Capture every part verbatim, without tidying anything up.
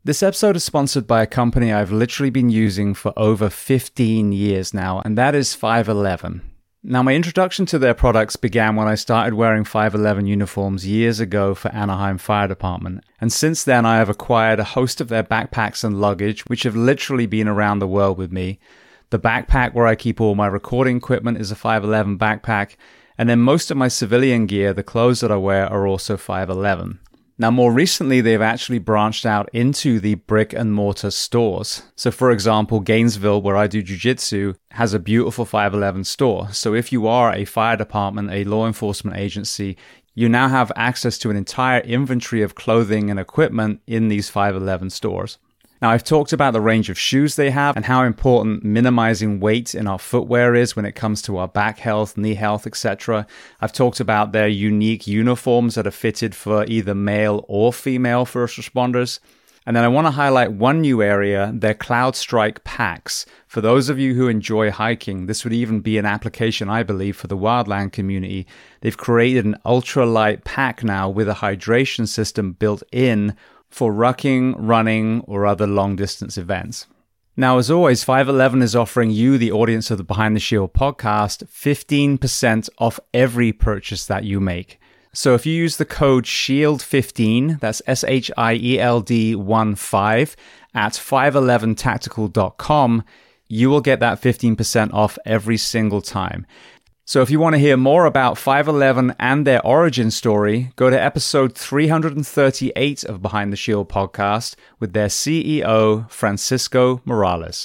This episode is sponsored by a company I've literally been using for over fifteen years now, and that is five eleven. Now, my introduction to their products began when I started wearing five eleven uniforms years ago for Anaheim Fire Department. And since then, I have acquired a host of their backpacks and luggage, which have literally been around the world with me. The backpack where I keep all my recording equipment is a five eleven backpack. And then most of my civilian gear, the clothes that I wear, are also five eleven. Now, more recently, they've actually branched out into the brick and mortar stores. So, for example, Gainesville, where I do jiu-jitsu, has a beautiful five eleven store. So if you are a fire department, a law enforcement agency, you now have access to an entire inventory of clothing and equipment in these five eleven stores. Now, I've talked about the range of shoes they have and how important minimizing weight in our footwear is when it comes to our back health, knee health, et cetera. I've talked about their unique uniforms that are fitted for either male or female first responders. And then I want to highlight one new area, their CloudStrike packs. For those of you who enjoy hiking, this would even be an application, I believe, for the wildland community. They've created an ultralight pack now with a hydration system built in for rucking, running, or other long-distance events. Now, as always, five eleven is offering you, the audience of the Behind the Shield podcast, fifteen percent off every purchase that you make. So if you use the code SHIELD fifteen, that's S H I E L D one five, at five eleven tactical dot com, you will get that fifteen percent off every single time. So if you want to hear more about five eleven and their origin story, go to episode three hundred thirty-eight of Behind the Shield podcast with their C E O, Francisco Morales.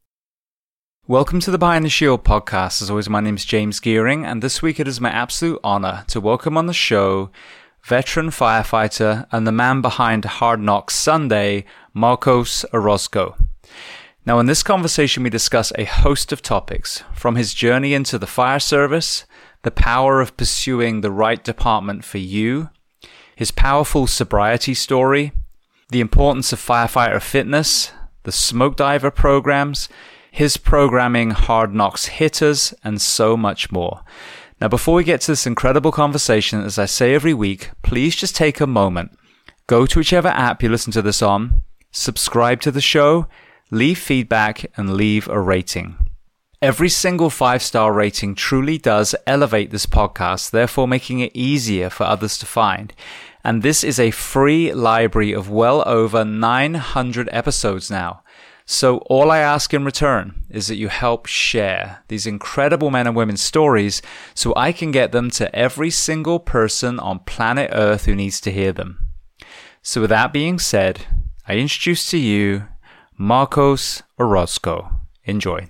Welcome to the Behind the Shield podcast. As always, my name is James Gearing, and this week it is my absolute honor to welcome on the show veteran firefighter and the man behind Hard Knocks Sunday, Marcos Orozco. Now, in this conversation, we discuss a host of topics, from his journey into the fire service, the power of pursuing the right department for you, his powerful sobriety story, the importance of firefighter fitness, the smoke diver programs, his programming Hard Knocks hitters, and so much more. Now, before we get to this incredible conversation, as I say every week, please just take a moment, go to whichever app you listen to this on, subscribe to the show, leave feedback, and leave a rating. Every single five-star rating truly does elevate this podcast, therefore making it easier for others to find. And this is a free library of well over nine hundred episodes now. So all I ask in return is that you help share these incredible men and women's stories so I can get them to every single person on planet Earth who needs to hear them. So with that being said, I introduce to you Marcos Orozco. Enjoy.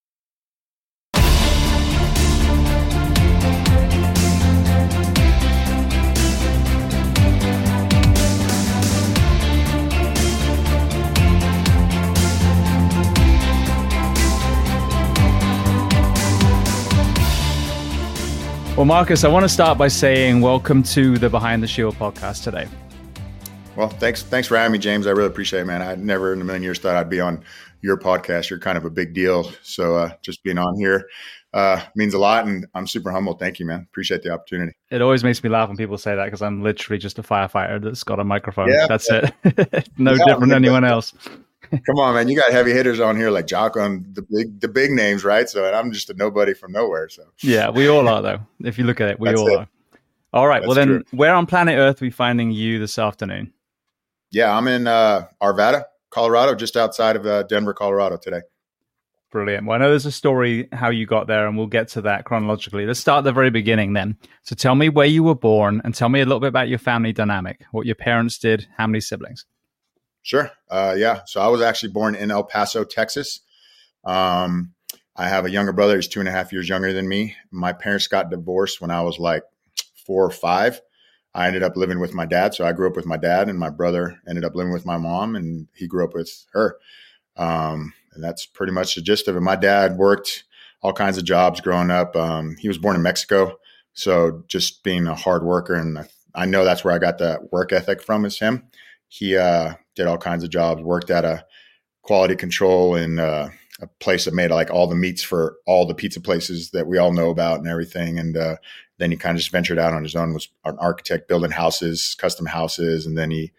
Well, Marcos, I want to start by saying welcome to the Behind the Shield podcast today. Well, thanks thanks for having me, James. I really appreciate it, man. I never in a million years thought I'd be on your podcast. You're kind of a big deal. So uh, just being on here uh, means a lot, and I'm super humble. Thank you, man. Appreciate the opportunity. It always makes me laugh when people say that because I'm literally just a firefighter that's got a microphone. Yeah, that's yeah. it. No yeah, different than anyone else. Come on, man. You got heavy hitters on here like Jocko and the big the big names, right? So and I'm just a nobody from nowhere. So yeah, we all are, though. If you look at it, we That's all it. are. All right. That's well, then, true. Where on planet Earth are we finding you this afternoon? Yeah, I'm in uh, Arvada, Colorado, just outside of uh, Denver, Colorado today. Brilliant. Well, I know there's a story how you got there, and we'll get to that chronologically. Let's start at the very beginning then. So tell me where you were born and tell me a little bit about your family dynamic, what your parents did, how many siblings. Sure. Uh, yeah. So I was actually born in El Paso, Texas. Um, I have a younger brother. He's two and a half years younger than me. My parents got divorced when I was like four or five. I ended up living with my dad. So I grew up with my dad, and my brother ended up living with my mom, and he grew up with her. Um, and that's pretty much the gist of it. My dad worked all kinds of jobs growing up. Um, he was born in Mexico. So just being a hard worker, and I, I know that's where I got that work ethic from, is him. He uh, did all kinds of jobs, worked at a quality control in uh, a place that made like all the meats for all the pizza places that we all know about and everything. And uh, then he kind of just ventured out on his own, was an architect building houses, custom houses. And then he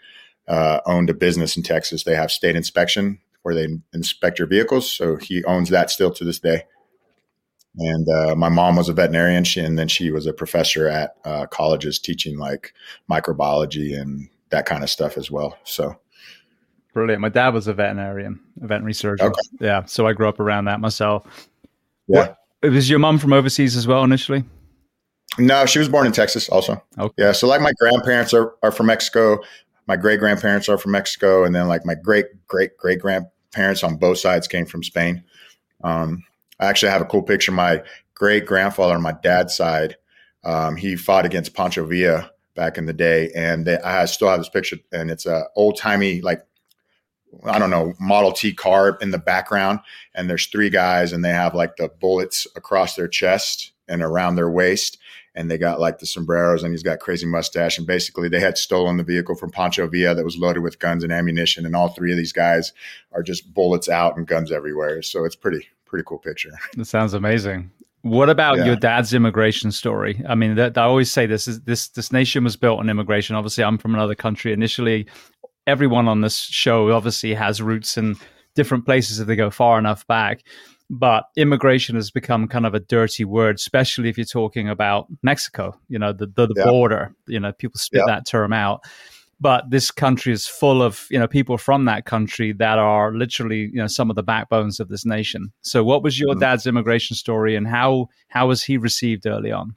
uh, owned a business in Texas. They have state inspection where they inspect your vehicles. So he owns that still to this day. And uh, my mom was a veterinarian, she, and then she was a professor at uh, colleges teaching like microbiology and that kind of stuff as well. So brilliant. My dad was a veterinarian, a veterinary surgeon. Okay. Yeah, so I grew up around that myself. Yeah. What, was your mom from overseas as well initially? No, she was born in Texas also. Okay. Yeah, so like my grandparents are, are from Mexico. My great-grandparents are from Mexico. And then like my great-great-great-grandparents on both sides came from Spain. Um, I actually have a cool picture. My great-grandfather on my dad's side, um, he fought against Pancho Villa back in the day. And they, I still have this picture, and it's a old-timey, like, I don't know, Model T car in the background. And there's three guys, and they have like the bullets across their chest and around their waist. And they got like the sombreros, and he's got crazy mustache. And basically they had stolen the vehicle from Pancho Villa that was loaded with guns and ammunition. And all three of these guys are just bullets out and guns everywhere. So it's pretty, pretty cool picture. That sounds amazing. What about yeah. your dad's immigration story? I mean, that, I always say this is this, this nation was built on immigration. Obviously I'm from another country. Initially, everyone on this show obviously has roots in different places if they go far enough back. But immigration has become kind of a dirty word, especially if you're talking about Mexico, you know, the, the, the yeah. border, you know, people spit yeah. that term out. But this country is full of, you know, people from that country that are literally, you know, some of the backbones of this nation. So what was your mm-hmm. dad's immigration story, and how, how was he received early on?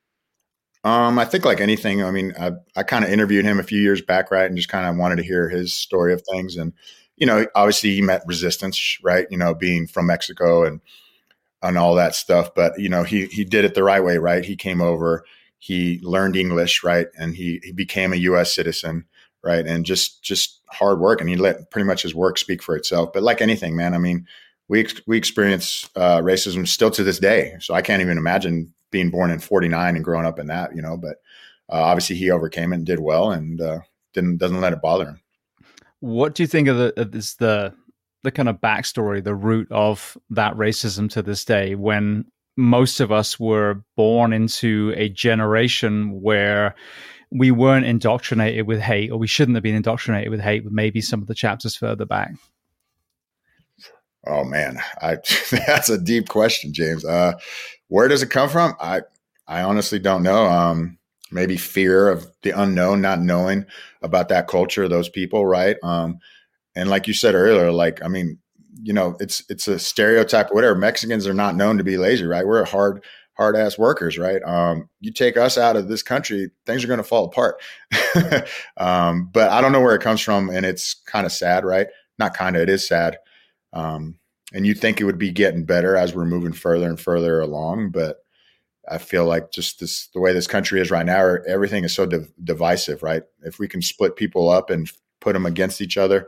Um, I think like anything, I mean, I, I kind of interviewed him a few years back, right, and just kind of wanted to hear his story of things. And you know, obviously he met resistance, right? You know, being from Mexico and and all that stuff. But, you know, he he did it the right way, right? He came over, he learned English, right? And he he became a U S citizen, right? And just just hard work. And he let pretty much his work speak for itself. But like anything, man, I mean, we we experience uh, racism still to this day. So I can't even imagine being born in forty-nine and growing up in that, you know. But uh, obviously he overcame it and did well, and uh, didn't doesn't let it bother him. What do you think of the of this, the the kind of backstory, the root of that racism to this day, when most of us were born into a generation where we weren't indoctrinated with hate, or we shouldn't have been indoctrinated with hate, with maybe some of the chapters further back? Oh man, I that's a deep question, James. Uh, where does it come from? I I honestly don't know. Um, maybe fear of the unknown, not knowing about that culture, those people, right? Um, and like you said earlier, like, I mean, you know, it's it's a stereotype, whatever. Mexicans are not known to be lazy, right? We're hard, hard ass workers, right? Um, you take us out of this country, things are going to fall apart. um, but I don't know where it comes from, and it's kind of sad, right? Not kind of, it is sad. Um, and you think it would be getting better as we're moving further and further along, but I feel like just this, the way this country is right now, everything is so div- divisive, right? If we can split people up and put them against each other,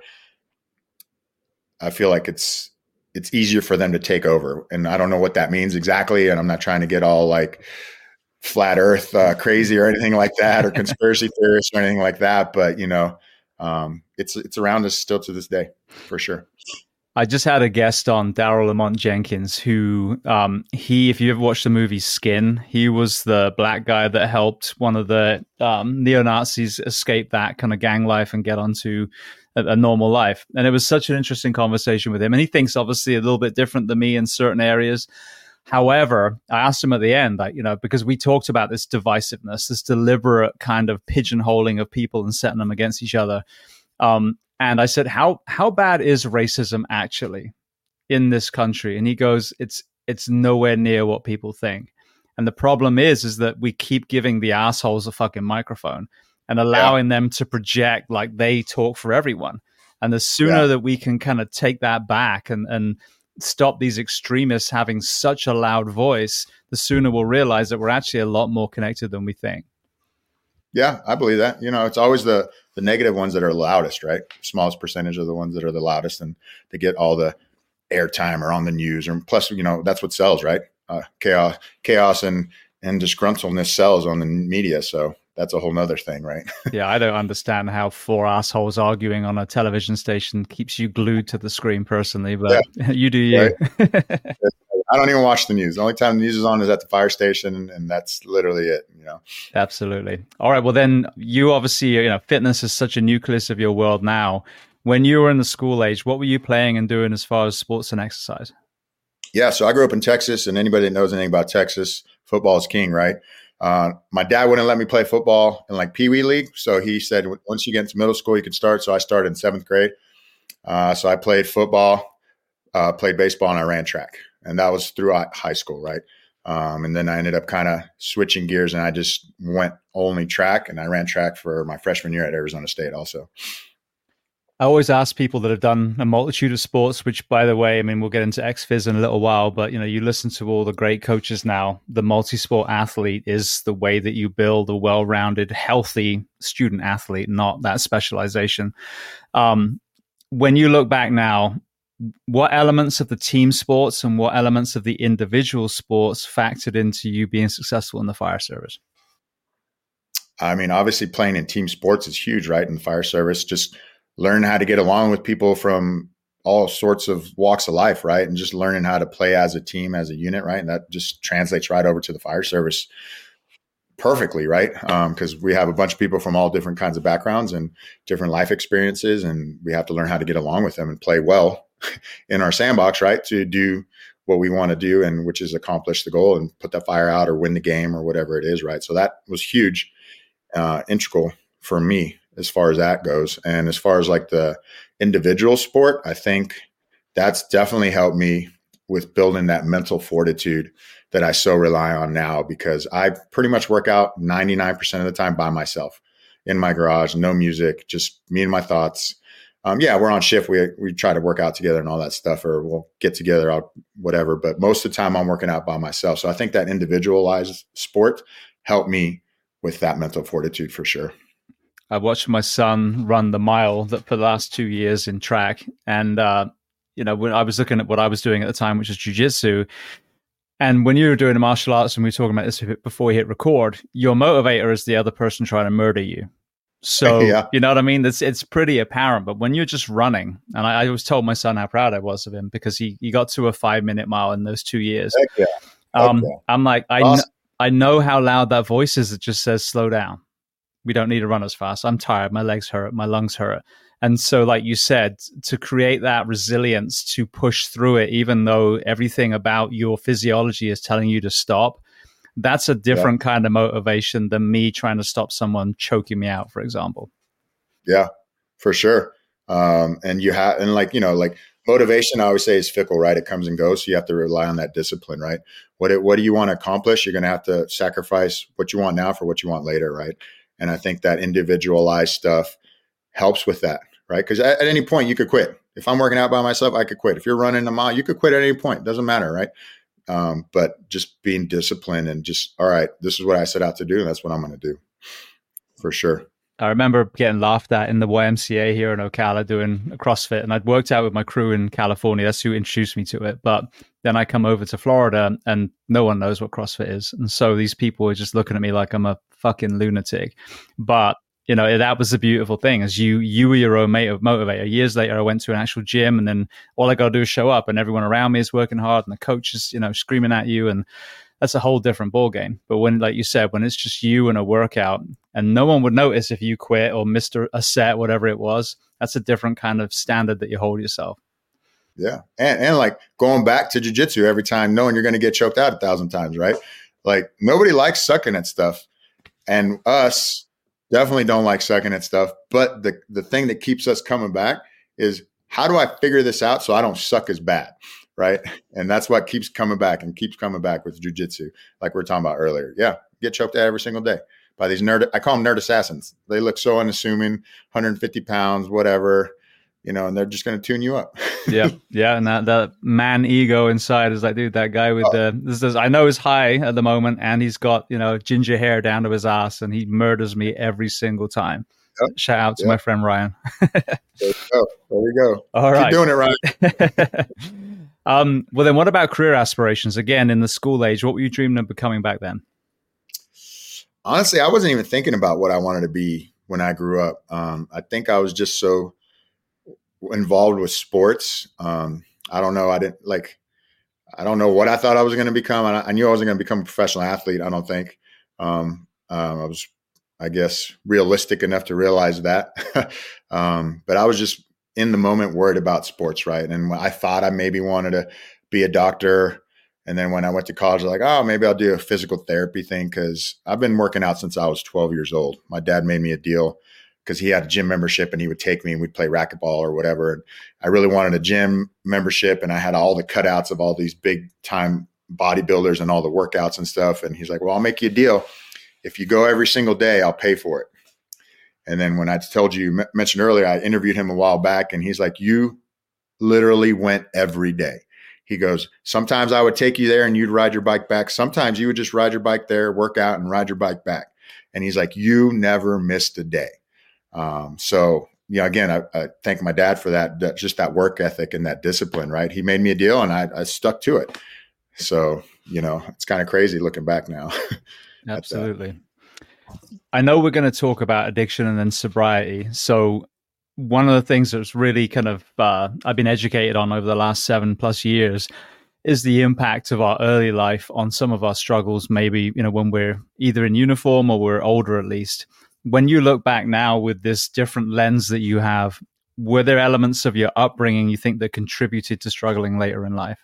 I feel like it's it's easier for them to take over. And I don't know what that means exactly. And I'm not trying to get all like flat earth uh, crazy or anything like that, or conspiracy theorists or anything like that. But, you know, um, it's it's around us still to this day, for sure. I just had a guest on, Daryl Lamont Jenkins, who um, he, if you ever watched the movie Skin, he was the black guy that helped one of the um, neo-Nazis escape that kind of gang life and get onto a, a normal life. And it was such an interesting conversation with him. And he thinks obviously a little bit different than me in certain areas. However, I asked him at the end, like, you know, because we talked about this divisiveness, this deliberate kind of pigeonholing of people and setting them against each other. Um, And I said, how how bad is racism actually in this country? And he goes, it's it's nowhere near what people think. And the problem is, is that we keep giving the assholes a fucking microphone and allowing yeah. them to project like they talk for everyone. And the sooner yeah. that we can kind of take that back and, and stop these extremists having such a loud voice, the sooner we'll realize that we're actually a lot more connected than we think. Yeah, I believe that. You know, it's always the the negative ones that are loudest, right? Smallest percentage are the ones that are the loudest, and they get all the airtime or on the news. Or plus, you know, that's what sells, right? Uh, chaos, chaos, and and disgruntledness sells on the media. So that's a whole nother thing, right? Yeah, I don't understand how four assholes arguing on a television station keeps you glued to the screen personally, but yeah. you do you. Right? I don't even watch the news. The only time the news is on is at the fire station, and that's literally it. You know? Absolutely. All right. Well, then you obviously, you know, fitness is such a nucleus of your world now. When you were in the school age, what were you playing and doing as far as sports and exercise? Yeah. So I grew up in Texas, and anybody that knows anything about Texas, football is king, right? Uh, my dad wouldn't let me play football in like Pee Wee League. So he said, once you get into middle school, you can start. So I started in seventh grade. Uh, so I played football, uh, played baseball, and I ran track. And that was throughout high school, right? Um, and then I ended up kind of switching gears, and I just went only track, and I ran track for my freshman year at Arizona State also. I always ask people that have done a multitude of sports, which, by the way, I mean, we'll get into X F I Z in a little while, but, you know, you listen to all the great coaches now. The multi-sport athlete is the way that you build a well-rounded, healthy student athlete, not that specialization. Um, when you look back now, what elements of the team sports and what elements of the individual sports factored into you being successful in the fire service? I mean, obviously playing in team sports is huge, right? In the fire service, just learn how to get along with people from all sorts of walks of life, right? And just learning how to play as a team, as a unit, right? And that just translates right over to the fire service perfectly, right? Because um, we have a bunch of people from all different kinds of backgrounds and different life experiences, and we have to learn how to get along with them and play well in our sandbox, right? To do what we want to do, and which is accomplish the goal and put the fire out or win the game or whatever it is, right? So that was huge, uh, integral for me as far as that goes. And as far as like the individual sport, I think that's definitely helped me with building that mental fortitude that I so rely on now, because I pretty much work out ninety-nine percent of the time by myself in my garage, no music, just me and my thoughts. Um, yeah, we're on shift. We we try to work out together and all that stuff, or we'll get together, out whatever. But most of the time I'm working out by myself. So I think that individualized sport helped me with that mental fortitude for sure. I watched my son run the mile that for the last two years in track. And, uh, you know, when I was looking at what I was doing at the time, which is jiu-jitsu. And when you were doing the martial arts, and we were talking about this before we hit record, your motivator is the other person trying to murder you. So, yeah. You know what I mean? It's, it's pretty apparent. But when you're just running, and I, I always told my son how proud I was of him, because he, he got to a five minute mile in those two years. Heck yeah. Heck um, yeah. I'm like, I, awesome. kn- I know how loud that voice is that just says, slow down. We don't need to run as fast. I'm tired. My legs hurt. My lungs hurt. And so, like you said, to create that resilience to push through it, even though everything about your physiology is telling you to stop, that's a different yeah. kind of motivation than me trying to stop someone choking me out, for example. Yeah, for sure. Um, and you have, and like, you know, like motivation, I always say, is fickle, right? It comes and goes. So you have to rely on that discipline, right? What it, what do you want to accomplish? You're going to have to sacrifice what you want now for what you want later, right? And I think that individualized stuff helps with that, right? Because at, at any point you could quit. If I'm working out by myself, I could quit. If you're running a mile, you could quit at any point. Doesn't matter, right? Um, but just being disciplined and just, all right, this is what I set out to do, and that's what I'm going to do, for sure. I remember getting laughed at in the Y M C A here in Ocala doing CrossFit, and I'd worked out with my crew in California. That's who introduced me to it. But then I come over to Florida, and no one knows what CrossFit is. And so these people were just looking at me like I'm a fucking lunatic. But, you know, that was the beautiful thing, is you you were your own motivator. Years later, I went to an actual gym, and then all I got to do is show up, and everyone around me is working hard, and the coach is, you know, screaming at you, and that's a whole different ball game. But when, like you said, when it's just you and a workout, and no one would notice if you quit or missed a set, whatever it was, that's a different kind of standard that you hold yourself. Yeah. And, and like going back to jiu-jitsu every time, knowing you're going to get choked out a thousand times, right? Like nobody likes sucking at stuff. And us definitely don't like sucking at stuff. But the, the thing that keeps us coming back is, how do I figure this out so I don't suck as bad? Right. And that's what keeps coming back and keeps coming back with jiu-jitsu, like we were talking about earlier. Yeah. Get choked out every single day by these nerd. I call them nerd assassins. They look so unassuming, one hundred fifty pounds, whatever, you know, and they're just going to tune you up. yeah. Yeah. And that, that man ego inside is like, dude, that guy with oh. the, this is, I know he's high at the moment, and he's got, you know, ginger hair down to his ass, and he murders me every single time. Yep. Shout out to yep. my friend Ryan. There we go. There we go. All Keep right. doing it, Ryan. um, well, then what about career aspirations? Again, in the school age, what were you dreaming of becoming back then? Honestly, I wasn't even thinking about what I wanted to be when I grew up. Um, I think I was just so involved with sports. Um, I don't know. I didn't like, I don't know what I thought I was going to become. I, I knew I wasn't going to become a professional athlete, I don't think. Um, Um, I was, I guess, realistic enough to realize that. um, but I was just in the moment worried about sports, right? And I thought I maybe wanted to be a doctor. And then when I went to college, I was like, oh, maybe I'll do a physical therapy thing because I've been working out since I was twelve years old. My dad made me a deal because he had a gym membership and he would take me and we'd play racquetball or whatever. And I really wanted a gym membership and I had all the cutouts of all these big time bodybuilders and all the workouts and stuff. And he's like, well, I'll make you a deal. If you go every single day, I'll pay for it. And then when I told you, mentioned earlier, I interviewed him a while back and he's like, you literally went every day. He goes, sometimes I would take you there and you'd ride your bike back. Sometimes you would just ride your bike there, work out and ride your bike back. And he's like, you never missed a day. Um, so, you know, again, I, I thank my dad for that, that, just that work ethic and that discipline, right? He made me a deal and I, I stuck to it. So, you know, it's kind of crazy looking back now. Absolutely. I know we're going to talk about addiction and then sobriety. So one of the things that's really kind of, uh, I've been educated on over the last seven plus years is the impact of our early life on some of our struggles, maybe, you know, when we're either in uniform or we're older at least. When you look back now with this different lens that you have, were there elements of your upbringing you think that contributed to struggling later in life?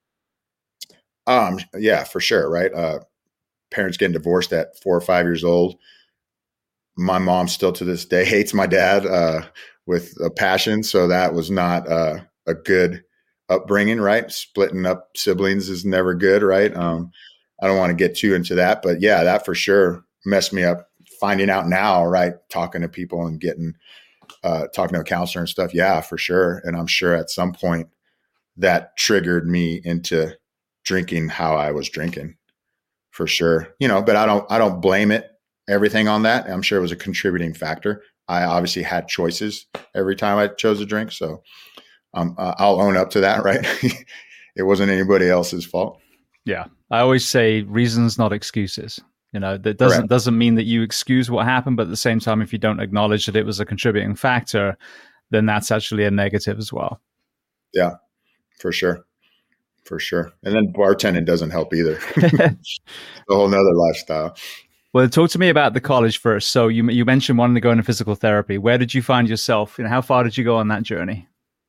Um, yeah, for sure. Right. Uh, parents getting divorced at four or five years old. My mom still to this day hates my dad, uh, with a passion. So that was not, uh, a good upbringing, right? Splitting up siblings is never good. Right. Um, I don't want to get too into that, but yeah, that for sure messed me up. Finding out now, right? Talking to people and getting, uh, talking to a counselor and stuff. Yeah, for sure. And I'm sure at some point that triggered me into drinking how I was drinking, for sure. You know, but I don't, I don't blame it, everything on that. I'm sure it was a contributing factor. I obviously had choices every time I chose to drink. So um, uh, I'll own up to that, right? It wasn't anybody else's fault. Yeah. I always say reasons, not excuses. You know, that doesn't Correct. doesn't mean that you excuse what happened, but at the same time, if you don't acknowledge that it was a contributing factor, then that's actually a negative as well. Yeah, for sure. For sure. And then bartending doesn't help either. It's a whole nother lifestyle. Well, talk to me about the college first. So you you mentioned wanting to go into physical therapy. Where did you find yourself? You know, how far did you go on that journey?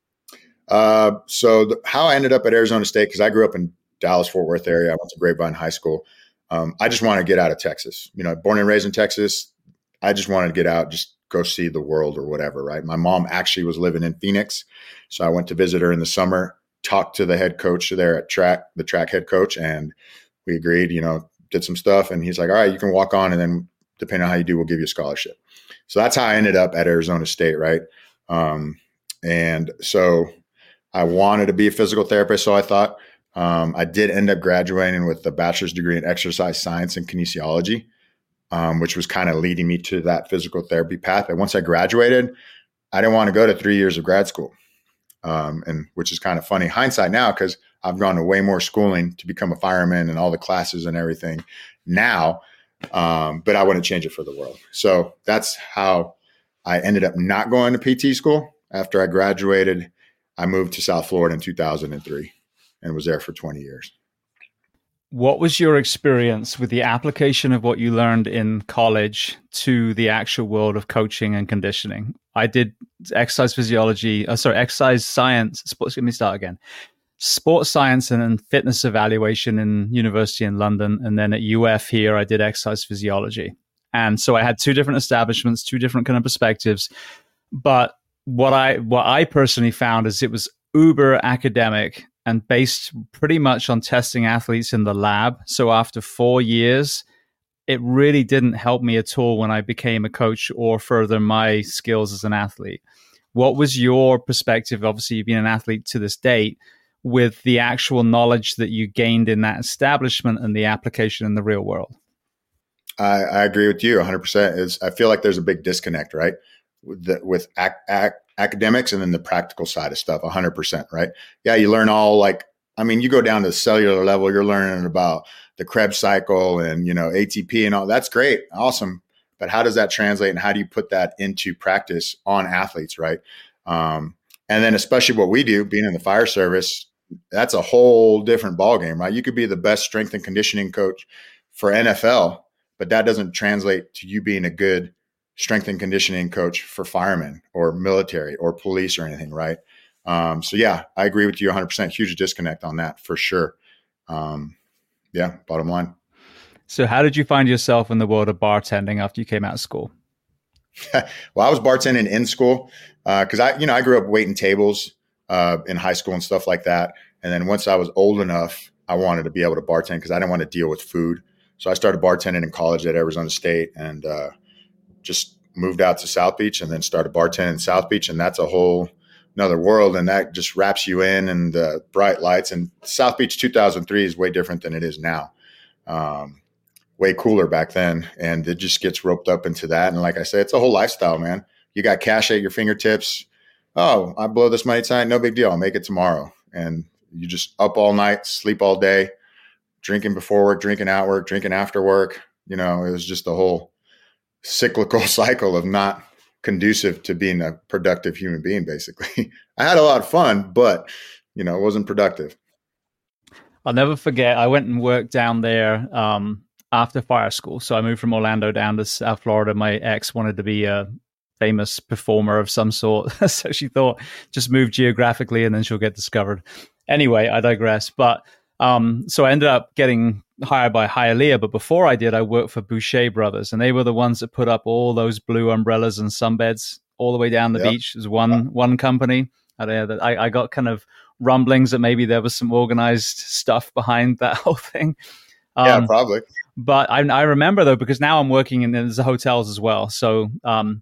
Uh, so the, how I ended up at Arizona State, because I grew up in Dallas, Fort Worth area. I went to Grapevine High School. Um, I just wanted to get out of Texas. You know, born and raised in Texas. I just wanted to get out, just go see the world or whatever, right? My mom actually was living in Phoenix. So I went to visit her in the summer, talked to the head coach there at track, the track head coach, and we agreed, you know, did some stuff. And he's like, all right, you can walk on. And then depending on how you do, we'll give you a scholarship. So that's how I ended up at Arizona State, right? Um, and so I wanted to be a physical therapist. So I thought, um, I did end up graduating with a bachelor's degree in exercise science and kinesiology, um, which was kind of leading me to that physical therapy path. And once I graduated, I didn't want to go to three years of grad school. Um, and which is kind of funny hindsight now, because I've gone to way more schooling to become a fireman and all the classes and everything now. Um, but I wouldn't change it for the world. So that's how I ended up not going to P T school. After I graduated, I moved to South Florida in two thousand three and was there for twenty years. What was your experience with the application of what you learned in college to the actual world of coaching and conditioning? I did exercise physiology, uh, sorry, exercise science, sports, let me start again. Sports science and then fitness evaluation in university in London. And then at U F here, I did exercise physiology. And so I had two different establishments, two different kind of perspectives. But what I, what I personally found is it was uber academic and based pretty much on testing athletes in the lab. So after four years, it really didn't help me at all when I became a coach or further my skills as an athlete. What was your perspective? Obviously, you've been an athlete to this date, with the actual knowledge that you gained in that establishment and the application in the real world. I, I agree with you one hundred percent. Is I feel like there's a big disconnect, right? With, the, with ac- ac- academics and then the practical side of stuff, one hundred percent, right? Yeah, you learn all like, I mean, you go down to the cellular level, you're learning about the Krebs cycle and, you know, A T P and all. That's great. Awesome. But how does that translate and how do you put that into practice on athletes, right? Um, and then especially what we do, being in the fire service, that's a whole different ballgame, right? You could be the best strength and conditioning coach for N F L, but that doesn't translate to you being a good strength and conditioning coach for firemen or military or police or anything, right? Um, so yeah, I agree with you one hundred percent. Huge disconnect on that for sure. Um, yeah, bottom line. So how did you find yourself in the world of bartending after you came out of school? Well, I was bartending in school because uh, I, you know, I grew up waiting tables uh, in high school and stuff like that. And then once I was old enough, I wanted to be able to bartend because I didn't want to deal with food. So I started bartending in college at Arizona State and uh, just moved out to South Beach and then started bartending in South Beach. And that's a whole another world. And that just wraps you in and the bright lights. And South Beach two thousand three is way different than it is now. Um, way cooler back then. And it just gets roped up into that. And like I said, it's a whole lifestyle, man. You got cash at your fingertips. Oh, I blow this money tonight. No big deal. I'll make it tomorrow. And you just up all night, sleep all day, drinking before work, drinking at work, drinking after work. You know, it was just a whole cyclical cycle of not conducive to being a productive human being, basically. I had a lot of fun, but, you know, it wasn't productive. I'll never forget, I went and worked down there um, after fire school. So I moved from Orlando down to South Florida. My ex wanted to be a famous performer of some sort. So she thought, just move geographically and then she'll get discovered. Anyway, I digress. But um, so I ended up getting hired by Hialeah. But before I did, I worked for Boucher Brothers. And they were the ones that put up all those blue umbrellas and sunbeds all the way down the Yep. beach. It was one, one company. I, I got kind of rumblings that maybe there was some organized stuff behind that whole thing. Um, yeah, probably. But I, I remember, though, because now I'm working in the hotels as well. So um,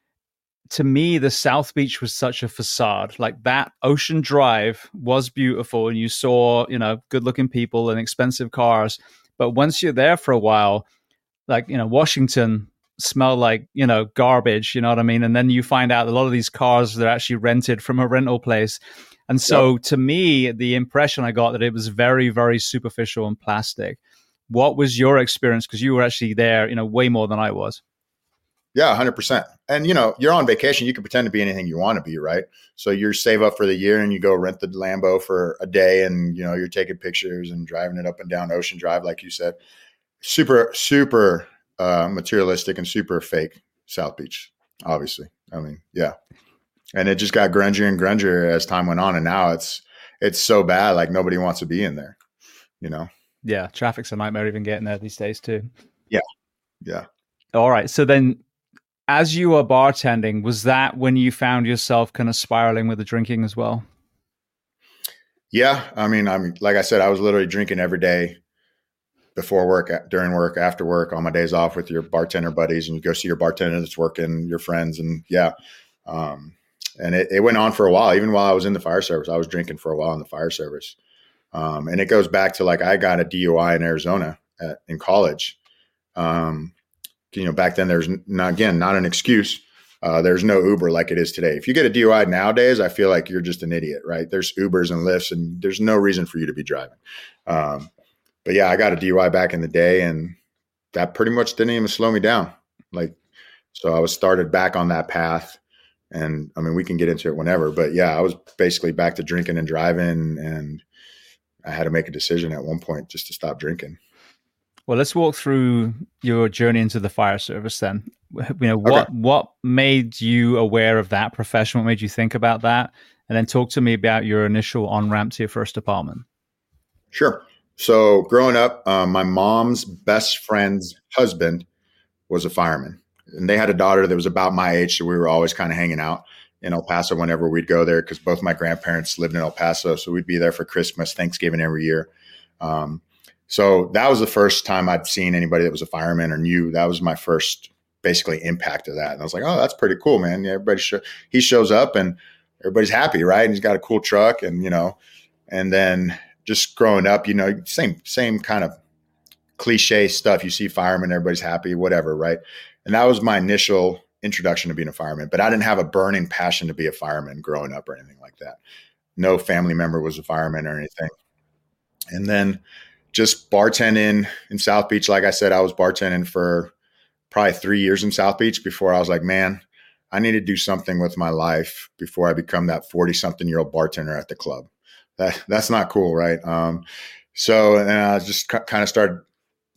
to me, the South Beach was such a facade. Like that Ocean Drive was beautiful and you saw, you know, good looking people and expensive cars. But once you're there for a while, like, you know, Washington smelled like, you know, garbage, you know what I mean? And then you find out a lot of these cars, they're actually rented from a rental place. And so yep. to me, the impression I got that it was very, very superficial and plastic. What was your experience? Because you were actually there, you know, way more than I was. Yeah, one hundred percent. And, you know, you're on vacation. You can pretend to be anything you want to be, right? So you save up for the year and you go rent the Lambo for a day and, you know, you're taking pictures and driving it up and down Ocean Drive, like you said. Super, super uh, materialistic and super fake South Beach, obviously. I mean, yeah. And it just got grungier and grungier as time went on. And now it's it's so bad, like nobody wants to be in there, you know? Yeah, traffic's a nightmare even getting there these days too. Yeah, yeah. All right. So then as you were bartending, was that when you found yourself kind of spiraling with the drinking as well? Yeah. I mean, I mean, like I said, I was literally drinking every day before work, during work, after work, on my days off with your bartender buddies, and you go see your bartender that's working, your friends. And yeah. Um, and it, it went on for a while. Even while I was in the fire service, I was drinking for a while in the fire service. Um, and it goes back to like, I got a D U I in Arizona at, in college. Um, you know, back then there's not, again, not an excuse. Uh, there's no Uber like it is today. If you get a D U I nowadays, I feel like you're just an idiot, right? There's Ubers and Lyfts and there's no reason for you to be driving. Um, but yeah, I got a D U I back in the day and that pretty much didn't even slow me down. Like, so I was started back on that path. And I mean, we can get into it whenever, but yeah, I was basically back to drinking and driving, and I had to make a decision at one point just to stop drinking. Well, let's walk through your journey into the fire service then. You know, what, Okay. what made you aware of that profession? What made you think about that? And then talk to me about your initial on-ramp to your first department. Sure. So growing up, um, my mom's best friend's husband was a fireman. And they had a daughter that was about my age, so we were always kind of hanging out in El Paso whenever we'd go there because both my grandparents lived in El Paso, so we'd be there for Christmas, Thanksgiving every year. Um, so that was the first time I'd seen anybody that was a fireman or knew. That was my first basically impact of that. And I was like, oh, that's pretty cool, man. Yeah, everybody sh- he shows up and everybody's happy, right? And he's got a cool truck, and you know, and then just growing up, you know, same same kind of cliche stuff. You see firemen, everybody's happy, whatever, right? And that was my initial introduction to being a fireman. But I didn't have a burning passion to be a fireman growing up or anything like that. No family member was a fireman or anything. And then just bartending in South Beach. Like I said, I was bartending for probably three years in South Beach before I was like, man, I need to do something with my life before I become that forty-something-year-old bartender at the club. That That's not cool, right? Um, so and I just c- kind of started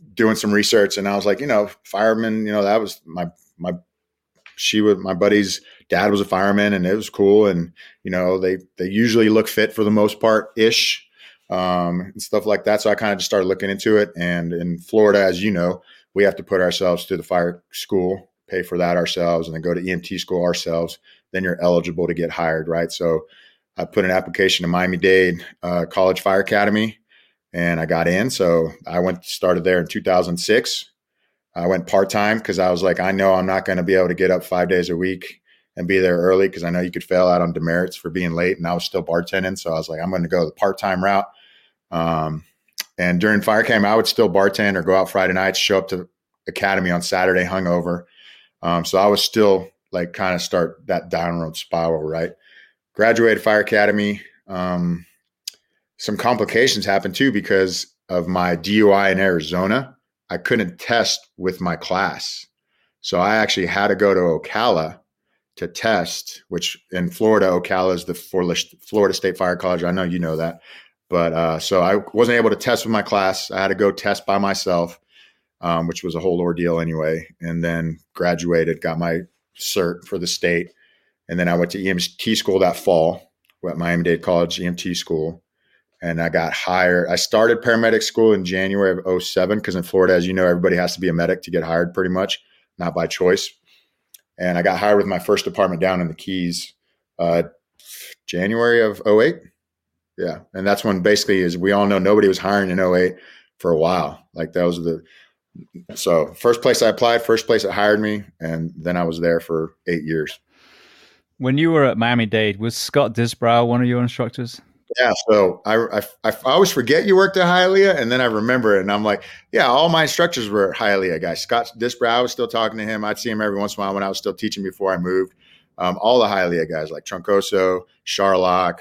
doing some research, and I was like, you know, fireman, you know, that was my, my, she was, my buddy's dad was a fireman, and it was cool. And, you know, they, they usually look fit for the most part ish, um, and stuff like that. So I kind of just started looking into it. And in Florida, as you know, we have to put ourselves through the fire school, pay for that ourselves, and then go to E M T school ourselves. Then you're eligible to get hired. Right. So I put an application to Miami-Dade uh, College Fire Academy, and I got in. So I went, started there in two thousand six. I went part-time because I was like, I know I'm not going to be able to get up five days a week and be there early, because I know you could fail out on demerits for being late, and I was still bartending. So I was like, I'm going to go the part-time route. Um, and during fire camp, I would still bartend or go out Friday nights, show up to academy on Saturday hungover. Um, so I was still like kind of start that downward spiral, right? Graduated fire academy. Um, some complications happened too because of my D U I in Arizona. I couldn't test with my class. So I actually had to go to Ocala to test, which in Florida, Ocala is the Florida State Fire College. I know you know that. But uh, so I wasn't able to test with my class. I had to go test by myself, um, which was a whole ordeal anyway. And then graduated, got my cert for the state. And then I went to E M T school that fall at Miami-Dade College E M T school. And I got hired. I started paramedic school in January of oh seven, because in Florida, as you know, everybody has to be a medic to get hired pretty much, not by choice. And I got hired with my first department down in the Keys, uh, January of oh eight. Yeah. And that's when basically, as we all know, nobody was hiring in oh eight for a while. Like that was the, so first place I applied, first place that hired me. And then I was there for eight years. When you were at Miami-Dade, was Scott Disbrow one of your instructors? Yeah, so I, I I always forget you worked at Hialeah, and then I remember it, and I'm like, yeah, all my instructors were Hialeah guys. Scott Disbrow, I was still talking to him. I'd see him every once in a while when I was still teaching before I moved. Um, all the Hialeah guys, like Troncoso, Charlock,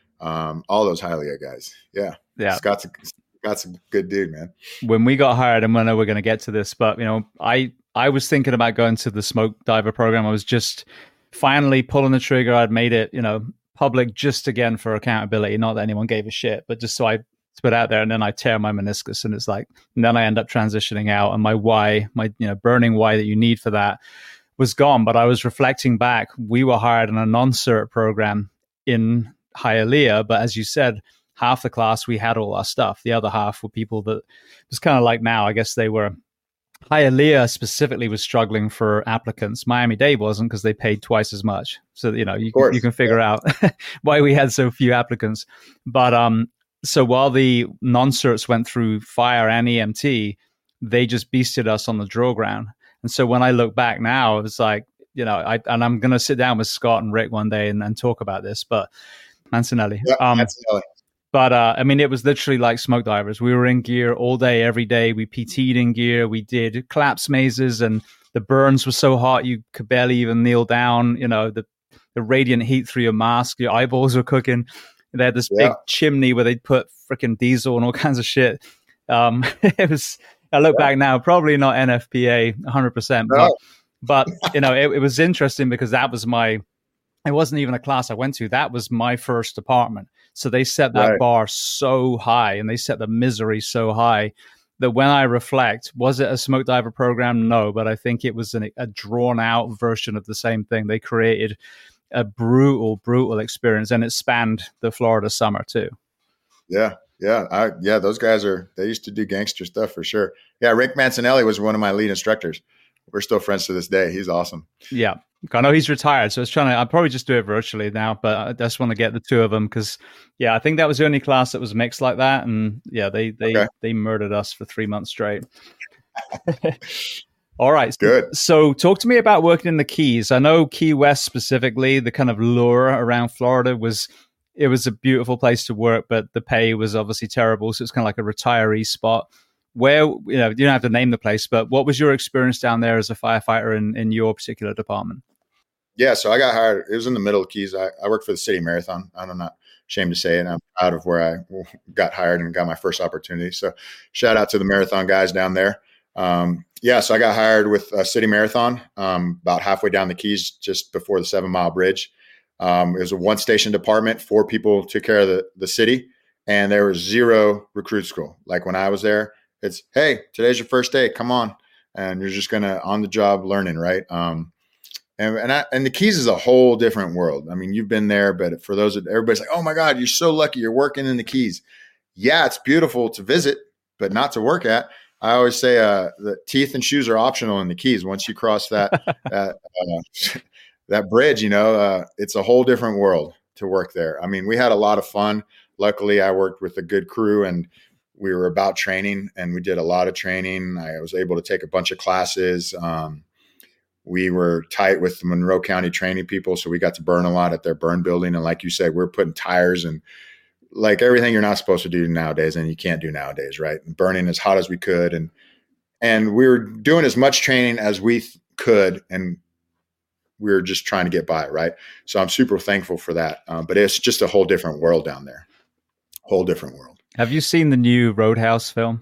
um, all those Hialeah guys. Yeah, yeah. Scott's a, Scott's a good dude, man. When we got hired, and I know we're going to get to this, but you know, I I was thinking about going to the smoke diver program. I was just finally pulling the trigger. I'd made it, you know, public just again for accountability, not that anyone gave a shit, but just so I put out there, and then I tear my meniscus, and it's like, and then I end up transitioning out, and my why, my you know burning why that you need for that was gone. But I was reflecting back, we were hired in a non-cert program in Hialeah, but as you said, half the class we had all our stuff, the other half were people that was kind of like now, I guess they were. Hialeah specifically was struggling for applicants. Miami-Dade wasn't, because they paid twice as much. So, you know, you, you can figure yeah. out why we had so few applicants. But um, so while the non-certs went through fire and E M T, they just beasted us on the drill ground. And so when I look back now, it's like, you know, I and I'm going to sit down with Scott and Rick one day and, and talk about this, but Mancinelli. Yeah, um, Mancinelli. But, uh, I mean, it was literally like smoke divers. We were in gear all day, every day. We P T'd in gear. We did collapse mazes, and the burns were so hot you could barely even kneel down. You know, the, the radiant heat through your mask, your eyeballs were cooking. They had this yeah. big chimney where they'd put freaking diesel and all kinds of shit. Um, it was, I look yeah. back now, probably not N F P A one hundred percent. No. But, but, you know, it, it was interesting because that was my, it wasn't even a class I went to. That was my first department. So they set that right. bar so high, and they set the misery so high that when I reflect, was it a smoke diver program? No, but I think it was an, a drawn out version of the same thing. They created a brutal, brutal experience, and it spanned the Florida summer too. Yeah. Yeah. I, yeah. Those guys are, they used to do gangster stuff for sure. Yeah. Rick Mancinelli was one of my lead instructors. We're still friends to this day. He's awesome. Yeah. I know he's retired, so I was trying to, I'll probably just do it virtually now, but I just want to get the two of them because, yeah, I think that was the only class that was mixed like that. And yeah, they they, okay. they murdered us for three months straight. All right. Good. So, so talk to me about working in the Keys. I know Key West specifically, the kind of lure around Florida was, it was a beautiful place to work, but the pay was obviously terrible. So it's kind of like a retiree spot. Where, you know, you don't have to name the place, but what was your experience down there as a firefighter in, in your particular department? Yeah, so I got hired. It was in the middle of Keys. I, I worked for the City Marathon. I'm not ashamed to say it. I'm proud of where I got hired and got my first opportunity. So shout out to the marathon guys down there. Um, yeah, so I got hired with uh, City Marathon um, about halfway down the Keys, just before the Seven Mile Bridge. Um, it was a one station department. Four people took care of the, the city, and there was zero recruit school. Like when I was there, It's, hey, today's your first day. Come on. And you're just going to on the job learning. Right. Um, and, and, I, and the Keys is a whole different world. I mean, you've been there, but for those that everybody's like, oh my God, you're so lucky you're working in the Keys. Yeah. It's beautiful to visit, but not to work at. I always say, uh, the teeth and shoes are optional in the Keys. Once you cross that, that, uh, that bridge, you know, uh, it's a whole different world to work there. I mean, we had a lot of fun. Luckily I worked with a good crew and we were about training and we did a lot of training. I was able to take a bunch of classes. Um, we were tight with the Monroe County training people. So we got to burn a lot at their burn building. And like you said, we're putting tires and like everything you're not supposed to do nowadays and you can't do nowadays, right? And burning as hot as we could. And, and we were doing as much training as we th- could. And we were just trying to get by. Right. So I'm super thankful for that. Um, but it's just a whole different world down there. Whole different world. Have you seen the new Roadhouse film?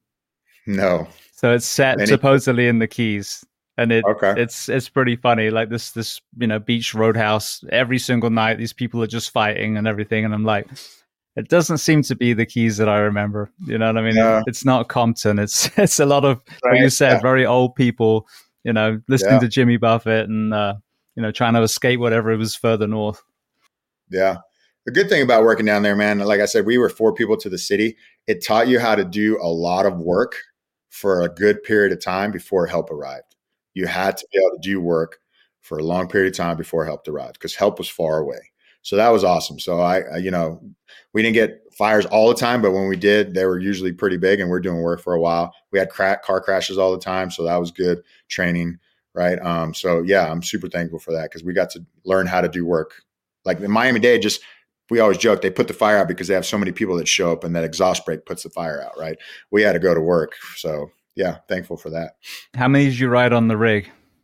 No. So it's set Any- supposedly in the Keys, and it okay. it's it's pretty funny. Like this this you know beach roadhouse. Every single night, these people are just fighting and everything, and I'm like, it doesn't seem to be the Keys that I remember. You know what I mean? Yeah. It's not Compton. It's it's a lot of Right. what you said, Yeah. very old people. You know, listening Yeah. to Jimmy Buffett and uh, you know trying to escape whatever it was further north. Yeah. The good thing about working down there, man, like I said, we were four people to the city. It taught you how to do a lot of work for a good period of time before help arrived. You had to be able to do work for a long period of time before help arrived because help was far away. So that was awesome. So I, I, you know, we didn't get fires all the time, but when we did, they were usually pretty big and we're doing work for a while. We had crack car crashes all the time. So that was good training. Right. Um, so yeah, I'm super thankful for that because we got to learn how to do work. Like in Miami-Dade, just, we always joke, they put the fire out because they have so many people that show up and that exhaust brake puts the fire out. Right. We had to go to work. So yeah, thankful for that. How many did you ride on the rig?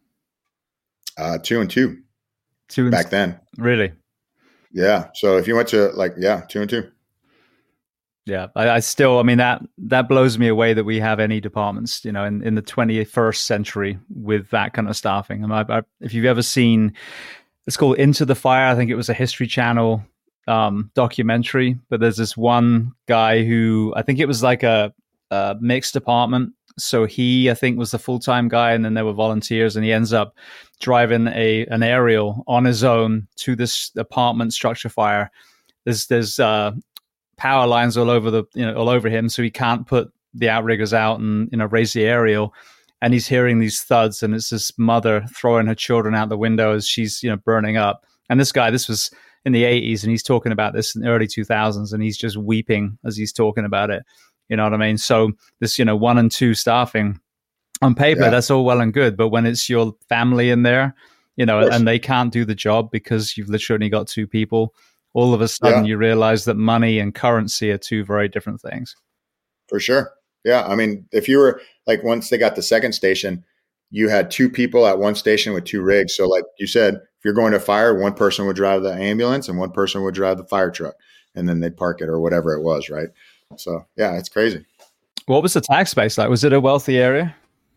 Uh, two and two. Two and back then. Really? Yeah. So if you went to like, yeah, two and two. Yeah, I, I still, I mean, that that blows me away that we have any departments, you know, in, in the twenty-first century with that kind of staffing. I mean, I, I, if you've ever seen, it's called Into the Fire. I think it was a History Channel um, documentary, but there's this one guy who, I think it was like a, a mixed department. So he, I think, was the full-time guy, and then there were volunteers, and he ends up driving a an aerial on his own to this apartment structure fire. There's there's uh, power lines all over the you know all over him, so he can't put the outriggers out and you know raise the aerial. And he's hearing these thuds, and it's this mother throwing her children out the window as she's you know burning up. And this guy, this was in the eighties, and he's talking about this in the early two thousands, and he's just weeping as he's talking about it. You know what I mean? So this, you know, one and two staffing on paper, yeah. That's all well and good. But when it's your family in there, you know, and they can't do the job because you've literally only got two people, all of a sudden yeah. you realize that money and currency are two very different things. For sure. Yeah. I mean, if you were like, once they got the second station, you had two people at one station with two rigs. So like you said, if you're going to fire, one person would drive the ambulance and one person would drive the fire truck, and then they'd park it or whatever it was. Right. So yeah, it's crazy. What was the tax base like? Was it a wealthy area?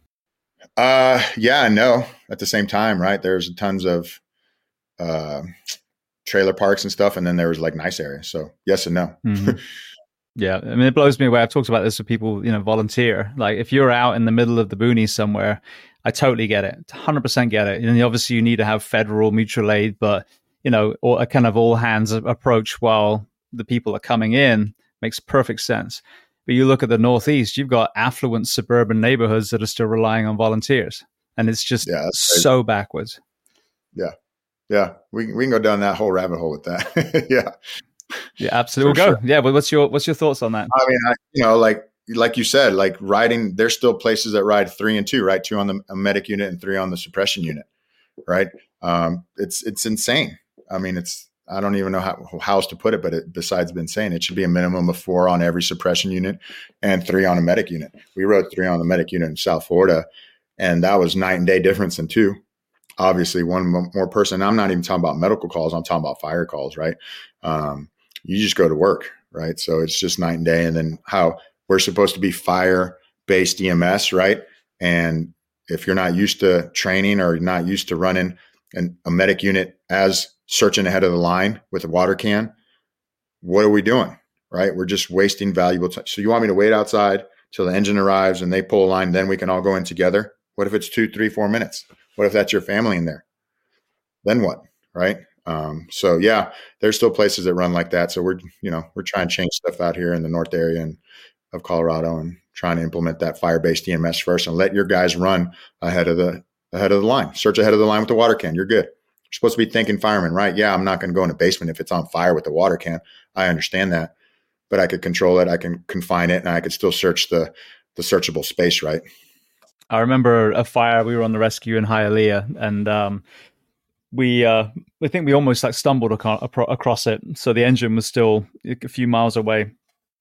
Uh, yeah, no. At the same time, right? There's tons of uh, trailer parks and stuff, and then there was like nice areas. So yes and no. Mm-hmm. Yeah, I mean, it blows me away. I've talked about this with people, you know, volunteer. Like if you're out in the middle of the boonies somewhere, I totally get it, one hundred percent get it. And obviously, you need to have federal mutual aid, but you know, or a kind of all hands approach while the people are coming in. Makes perfect sense. But you look at the Northeast, you've got affluent suburban neighborhoods that are still relying on volunteers. And it's just yeah, so backwards. Yeah. Yeah. We we can go down that whole rabbit hole with that. yeah. Yeah, absolutely. We'll go. Sure. Yeah. But what's your what's your thoughts on that? I mean, I, you know, like like you said, like riding, there's still places that ride three and two, right? Two on the medic unit and three on the suppression unit. Right. Um, it's it's insane. I mean, it's I don't even know how, how else to put it, but it, besides been saying it should be a minimum of four on every suppression unit and three on a medic unit. We rode three on the medic unit in South Florida, and that was night and day difference in two. Obviously, one more person. I'm not even talking about medical calls. I'm talking about fire calls, right? Um, you just go to work, right? So it's just night and day. And then how we're supposed to be fire-based E M S, right? And if you're not used to training or not used to running an, a medic unit as searching ahead of the line with a water can, what are we doing? Right? We're just wasting valuable time. So you want me to wait outside till the engine arrives and they pull a line, then we can all go in together. What if it's two, three, four minutes? What if that's your family in there? Then what? Right. Um, so yeah, there's still places that run like that. So we're, you know, we're trying to change stuff out here in the North area and of Colorado and trying to implement that fire-based E M S first and let your guys run ahead of the, ahead of the line, search ahead of the line with the water can. You're good. You're supposed to be thinking fireman, right? Yeah. I'm not going to go in the basement if it's on fire with the water can. I understand that, but I could control it. I can confine it and I could still search the, the searchable space. Right. I remember a fire. We were on the rescue in Hialeah, and um, we, uh, I think we almost like stumbled ac- across it. So the engine was still a few miles away,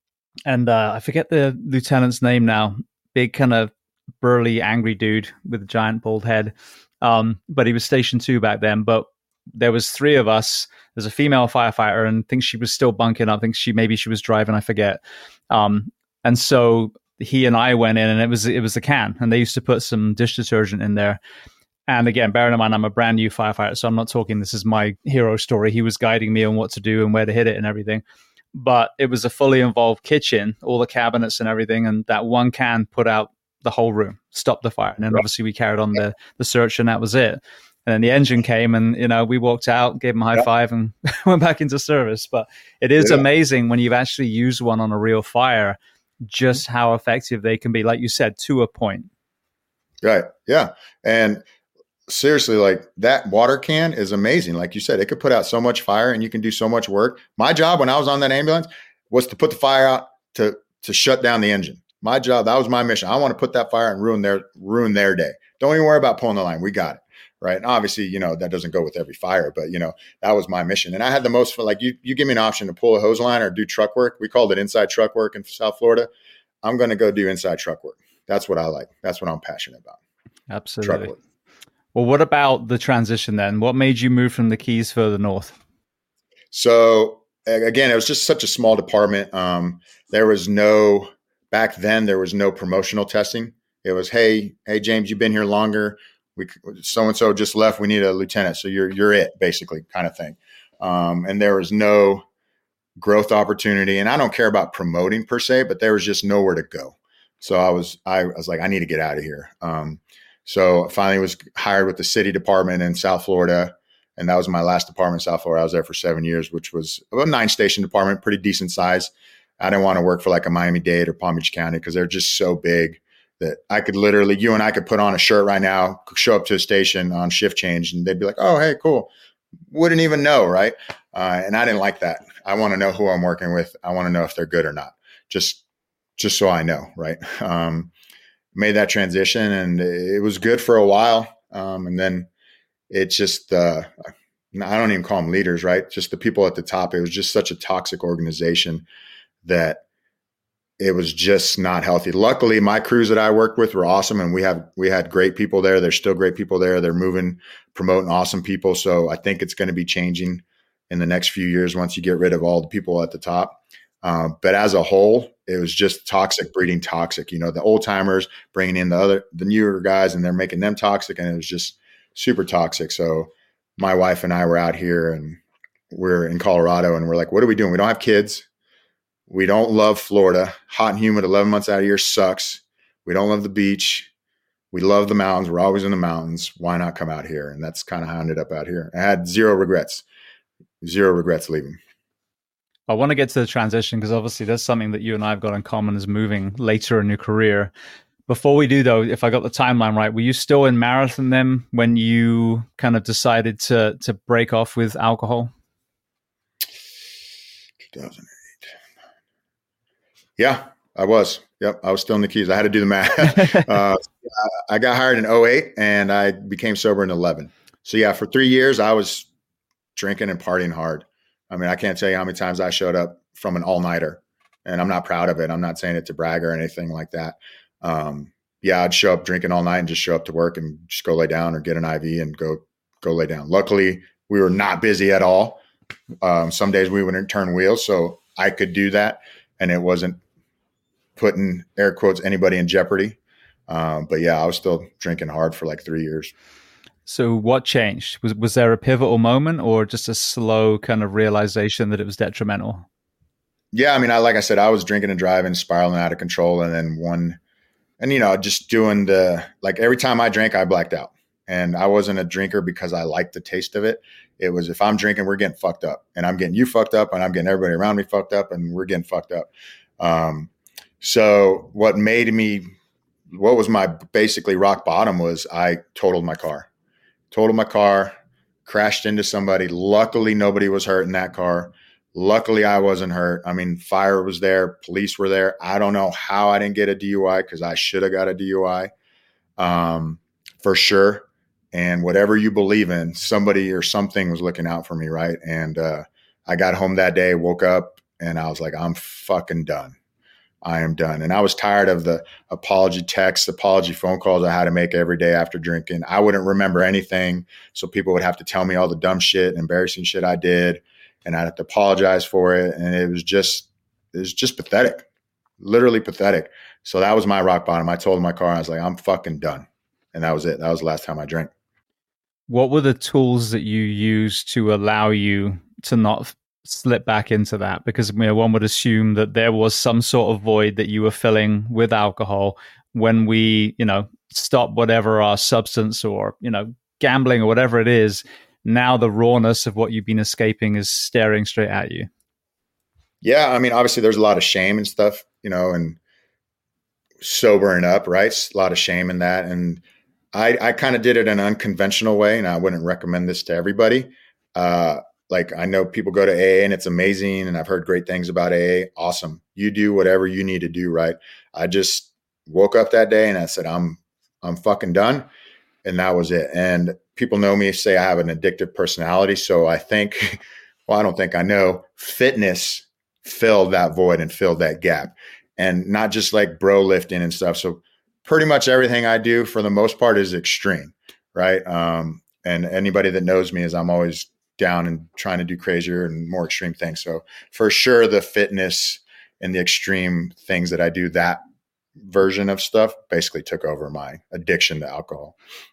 and uh, I forget the lieutenant's name now. Big kind of burly, angry dude with a giant bald head. Um, but he was station two back then. But there was three of us. There's a female firefighter, and I think she was still bunking up. I think she maybe she was driving. I forget. Um, and so he and I went in, and it was it was a can, and they used to put some dish detergent in there. And again, bearing in mind, I'm a brand new firefighter, so I'm not talking this is my hero story. He was guiding me on what to do and where to hit it and everything. But it was a fully involved kitchen, all the cabinets and everything, and that one can put out the whole room, stopped the fire. And then obviously we carried on the, the search, and that was it. And then the engine came, and you know we walked out, gave him a high yeah. five, and went back into service. But it is yeah. amazing when you've actually used one on a real fire, just how effective they can be, like you said, to a point. Right. Yeah. And seriously, like that water can is amazing. Like you said, it could put out so much fire and you can do so much work. My job when I was on that ambulance was to put the fire out to, to shut down the engine. My job, that was my mission. I want to put that fire and ruin their, ruin their day. Don't even worry about pulling the line. We got it. Right. And obviously, you know, that doesn't go with every fire, but you know, that was my mission. And I had the most fun. Like you, you give me an option to pull a hose line or do truck work. We called it inside truck work in South Florida. I'm going to go do inside truck work. That's what I like. That's what I'm passionate about. Absolutely. Truck work. Well, what about the transition then? What made you move from the Keys further north? So again, it was just such a small department. Um, there was no, back then, there was no promotional testing. It was, Hey, Hey, James, you've been here longer. We so-and-so just left. We need a lieutenant. So you're, you're it basically kind of thing. Um, and there was no growth opportunity, and I don't care about promoting per se, but there was just nowhere to go. So I was, I was like, I need to get out of here. Um, so I finally was hired with the city department in South Florida. And that was my last department in South Florida. I was there for seven years, which was a nine station department, pretty decent size. I didn't want to work for like a Miami-Dade or Palm Beach County because they're just so big that I could literally, you and I could put on a shirt right now, show up to a station on shift change, and they'd be like, oh, hey, cool. Wouldn't even know, right? Uh, and I didn't like that. I want to know who I'm working with. I want to know if they're good or not, just just so I know, right? Um, made that transition, and it was good for a while. Um, and then it just, uh, I don't even call them leaders, right? Just the people at the top. It was just such a toxic organization that it was just not healthy. Luckily, my crews that I worked with were awesome, and we have we had great people there. There's still great people there. They're moving, promoting awesome people. So I think it's going to be changing in the next few years once you get rid of all the people at the top. Uh, but as a whole, it was just toxic breeding toxic. You know, the old timers bringing in the other the newer guys, and they're making them toxic, and it was just super toxic. So my wife and I were out here, and we're in Colorado, and we're like, what are we doing? We don't have kids. We don't love Florida. Hot and humid eleven months out of the year sucks. We don't love the beach. We love the mountains. We're always in the mountains. Why not come out here? And that's kind of how I ended up out here. I had zero regrets, zero regrets leaving. I want to get to the transition because obviously there's something that you and I have got in common is moving later in your career. Before we do, though, if I got the timeline right, were you still in Marathon then when you kind of decided to to break off with alcohol? two thousand eight. Yeah, I was. Yep, I was still in the Keys. I had to do the math. uh, I got hired in oh eight, and I became sober in eleven. So yeah, for three years, I was drinking and partying hard. I mean, I can't tell you how many times I showed up from an all-nighter, and I'm not proud of it. I'm not saying it to brag or anything like that. Um, yeah, I'd show up drinking all night and just show up to work and just go lay down or get an I V and go go lay down. Luckily, we were not busy at all. Um, some days we wouldn't turn wheels, so I could do that, and it wasn't putting air quotes anybody in jeopardy. Um, but yeah, I was still drinking hard for like three years. So what changed? Was was there a pivotal moment or just a slow kind of realization that it was detrimental? Yeah, I mean, I like I said, I was drinking and driving, spiraling out of control, and then one, and you know, just doing the like every time I drank, I blacked out, and I wasn't a drinker because I liked the taste of it. It was if I'm drinking, we're getting fucked up, and I'm getting you fucked up, and I'm getting everybody around me fucked up, and we're getting fucked up. Um, so what made me, what was my basically rock bottom was I totaled my car, totaled my car, crashed into somebody. Luckily, nobody was hurt in that car. Luckily, I wasn't hurt. I mean, fire was there. Police were there. I don't know how I didn't get a D U I because I should have got a D U I um, for sure. And whatever you believe in, somebody or something was looking out for me, right? And uh, I got home that day, woke up, and I was like, I'm fucking done. I am done. And I was tired of the apology texts, apology phone calls I had to make every day after drinking. I wouldn't remember anything. So people would have to tell me all the dumb shit, embarrassing shit I did. And I'd have to apologize for it. And it was just, it was just pathetic, literally pathetic. So that was my rock bottom. I told my car, I was like, I'm fucking done. And that was it. That was the last time I drank. What were the tools that you used to allow you to not slip back into that? Because, you know, one would assume that there was some sort of void that you were filling with alcohol when we, you know, stop whatever our substance or, you know, gambling or whatever it is. Now the rawness of what you've been escaping is staring straight at you. Yeah. I mean, obviously there's a lot of shame and stuff, you know, and sobering up, right? A lot of shame in that. And I, I kind of did it in an unconventional way, and I wouldn't recommend this to everybody. Uh, like I know people go to A A and it's amazing, and I've heard great things about A A. Awesome. You do whatever you need to do, right? I just woke up that day and I said, I'm, I'm fucking done. And that was it. And people know me, say I have an addictive personality. So I think, well, I don't think I know, fitness filled that void and filled that gap. And not just like bro lifting and stuff. So pretty much everything I do for the most part is extreme, right? Um, and anybody that knows me is I'm always down and trying to do crazier and more extreme things. So for sure, the fitness and the extreme things that I do, that version of stuff basically took over my addiction to alcohol.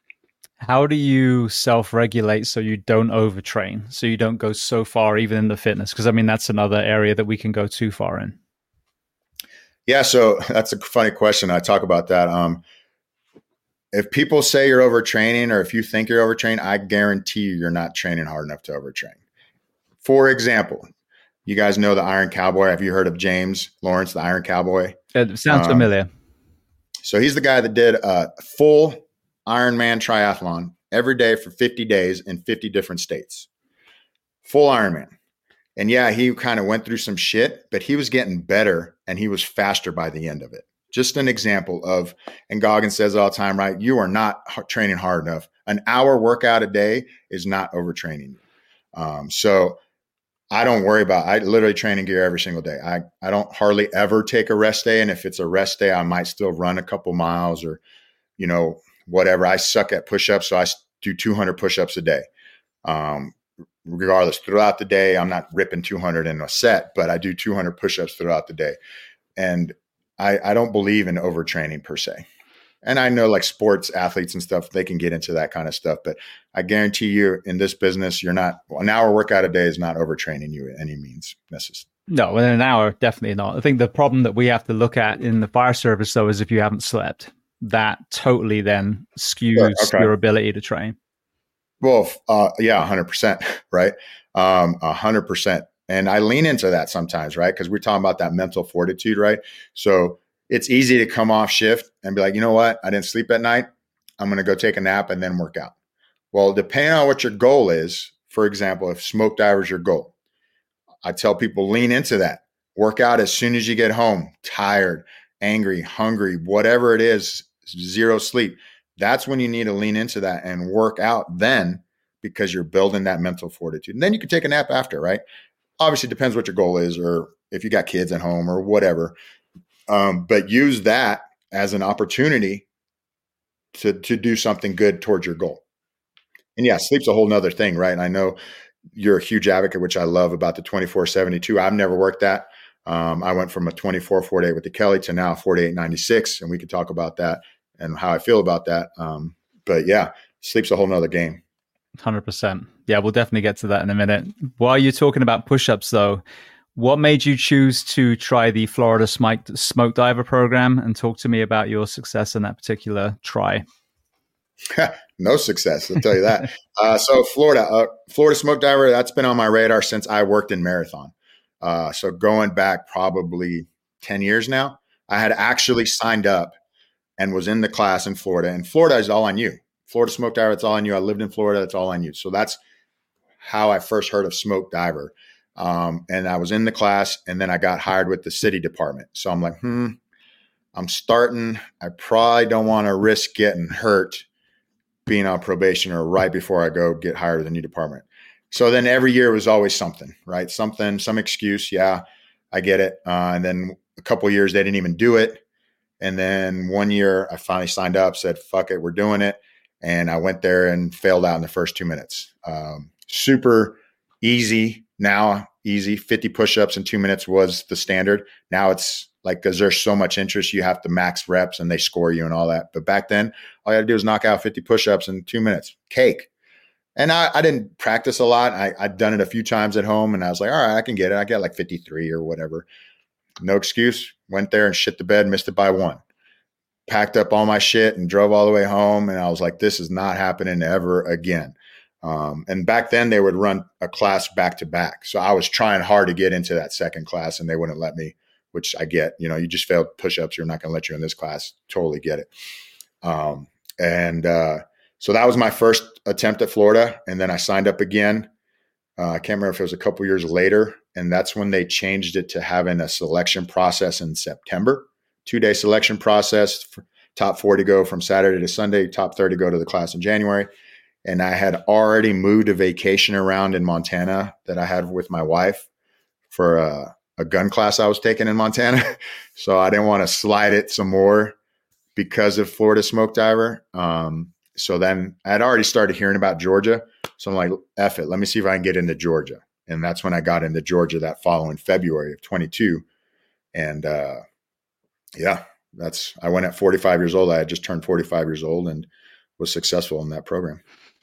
How do you self-regulate so you don't overtrain, so you don't go so far even in the fitness? Because I mean, that's another area that we can go too far in. Yeah, so that's a funny question. I talk about that. Um, if people say you're overtraining, or if you think you're overtraining, I guarantee you you're not training hard enough to overtrain. For example, you guys know the Iron Cowboy. Have you heard of James Lawrence, the Iron Cowboy? It sounds um, familiar. So he's the guy that did a full Ironman triathlon every day for fifty days in fifty different states. Full Ironman. And yeah, he kind of went through some shit, but he was getting better and he was faster by the end of it. Just an example of, and Goggins says all the time, right? You are not training hard enough. An hour workout a day is not overtraining you. Um, so I don't worry about, I literally train in gear every single day. I, I don't hardly ever take a rest day. And if it's a rest day, I might still run a couple miles or, you know, whatever. I suck at push-ups. So I do two hundred push-ups a day. Um, regardless, throughout the day, I'm not ripping two hundred in a set, but I do two hundred push-ups throughout the day. And I, I don't believe in overtraining per se. And I know like sports athletes and stuff, they can get into that kind of stuff, but I guarantee you in this business, you're not, an hour workout a day is not overtraining you in any means necessary. No, in an hour, definitely not. I think the problem that we have to look at in the fire service though, is if you haven't slept, that totally then skews Sure, okay. your ability to train. Well, uh, yeah, one hundred percent, right? Um, one hundred percent. And I lean into that sometimes, right? Because we're talking about that mental fortitude, right? So it's easy to come off shift and be like, you know what? I didn't sleep at night. I'm going to go take a nap and then work out. Well, depending on what your goal is, for example, if smoke diver is your goal, I tell people lean into that. Work out as soon as you get home, tired, angry, hungry, whatever it is, zero sleep. That's when you need to lean into that and work out then, because you're building that mental fortitude. And then you can take a nap after, right? Obviously, it depends what your goal is, or if you got kids at home or whatever. Um, but use that as an opportunity to, to do something good towards your goal. And yeah, sleep's a whole nother thing, right? And I know you're a huge advocate, which I love, about the twenty-four seventy-two. I've never worked that. Um, I went from a twenty-four forty-eight with the Kelly to now forty-eight ninety-six, and we could talk about that and how I feel about that. Um, but yeah, sleep's a whole nother game. one hundred percent. Yeah, we'll definitely get to that in a minute. While you're talking about push-ups though, What made you choose to try the Florida Smoke, Smoke Diver program, and talk to me about your success in that particular try? No success, I'll tell you that. uh, so Florida, uh, Florida Smoke Diver, that's been on my radar since I worked in marathon. Uh, so going back probably ten years now, I had actually signed up and was in the class in Florida. And Florida is all on you. Florida Smoke Diver, it's all on you. I lived in Florida, it's all on you. So that's how I first heard of Smoke Diver. Um, and I was in the class, and then I got hired with the city department. So I'm like, hmm, I'm starting. I probably don't want to risk getting hurt being on probation or right before I go get hired with a new department. So then every year was always something, right? Something, some excuse. Yeah, I get it. Uh, and then a couple of years, they didn't even do it. And then one year I finally signed up, said, fuck it, we're doing it. And I went there and failed out in the first two minutes. Um, super easy now, easy. fifty push-ups in two minutes was the standard. Now it's like, because there's so much interest, you have to max reps and they score you and all that. But back then, all you had to do was knock out fifty push-ups in two minutes. Cake. And I, I didn't practice a lot. I, I'd done it a few times at home, and I was like, all right, I can get it. I got like fifty-three or whatever. No excuse. Went there and shit the bed, missed it by one. Packed up all my shit and drove all the way home. And I was like, this is not happening ever again. Um, and back then they would run a class back to back. So I was trying hard to get into that second class, and they wouldn't let me, which I get. You know, you just failed push-ups. You're not going to let you in this class. Totally get it. Um, and uh, so that was my first attempt at Florida. And then I signed up again. Uh, I can't remember if it was a couple years later. And that's when they changed it to having a selection process in September, two-day selection process, for top forty go from Saturday to Sunday, top thirty go to the class in January. And I had already moved a vacation around in Montana that I had with my wife for a, a gun class I was taking in Montana. So I didn't want to slide it some more because of Florida Smoke Diver. Um, so then I had already started hearing about Georgia. So I'm like, F it, let me see if I can get into Georgia. And that's when I got into Georgia that following February of twenty-two. And uh, yeah, that's, I went at forty-five years old. I had just turned forty-five years old and was successful in that program.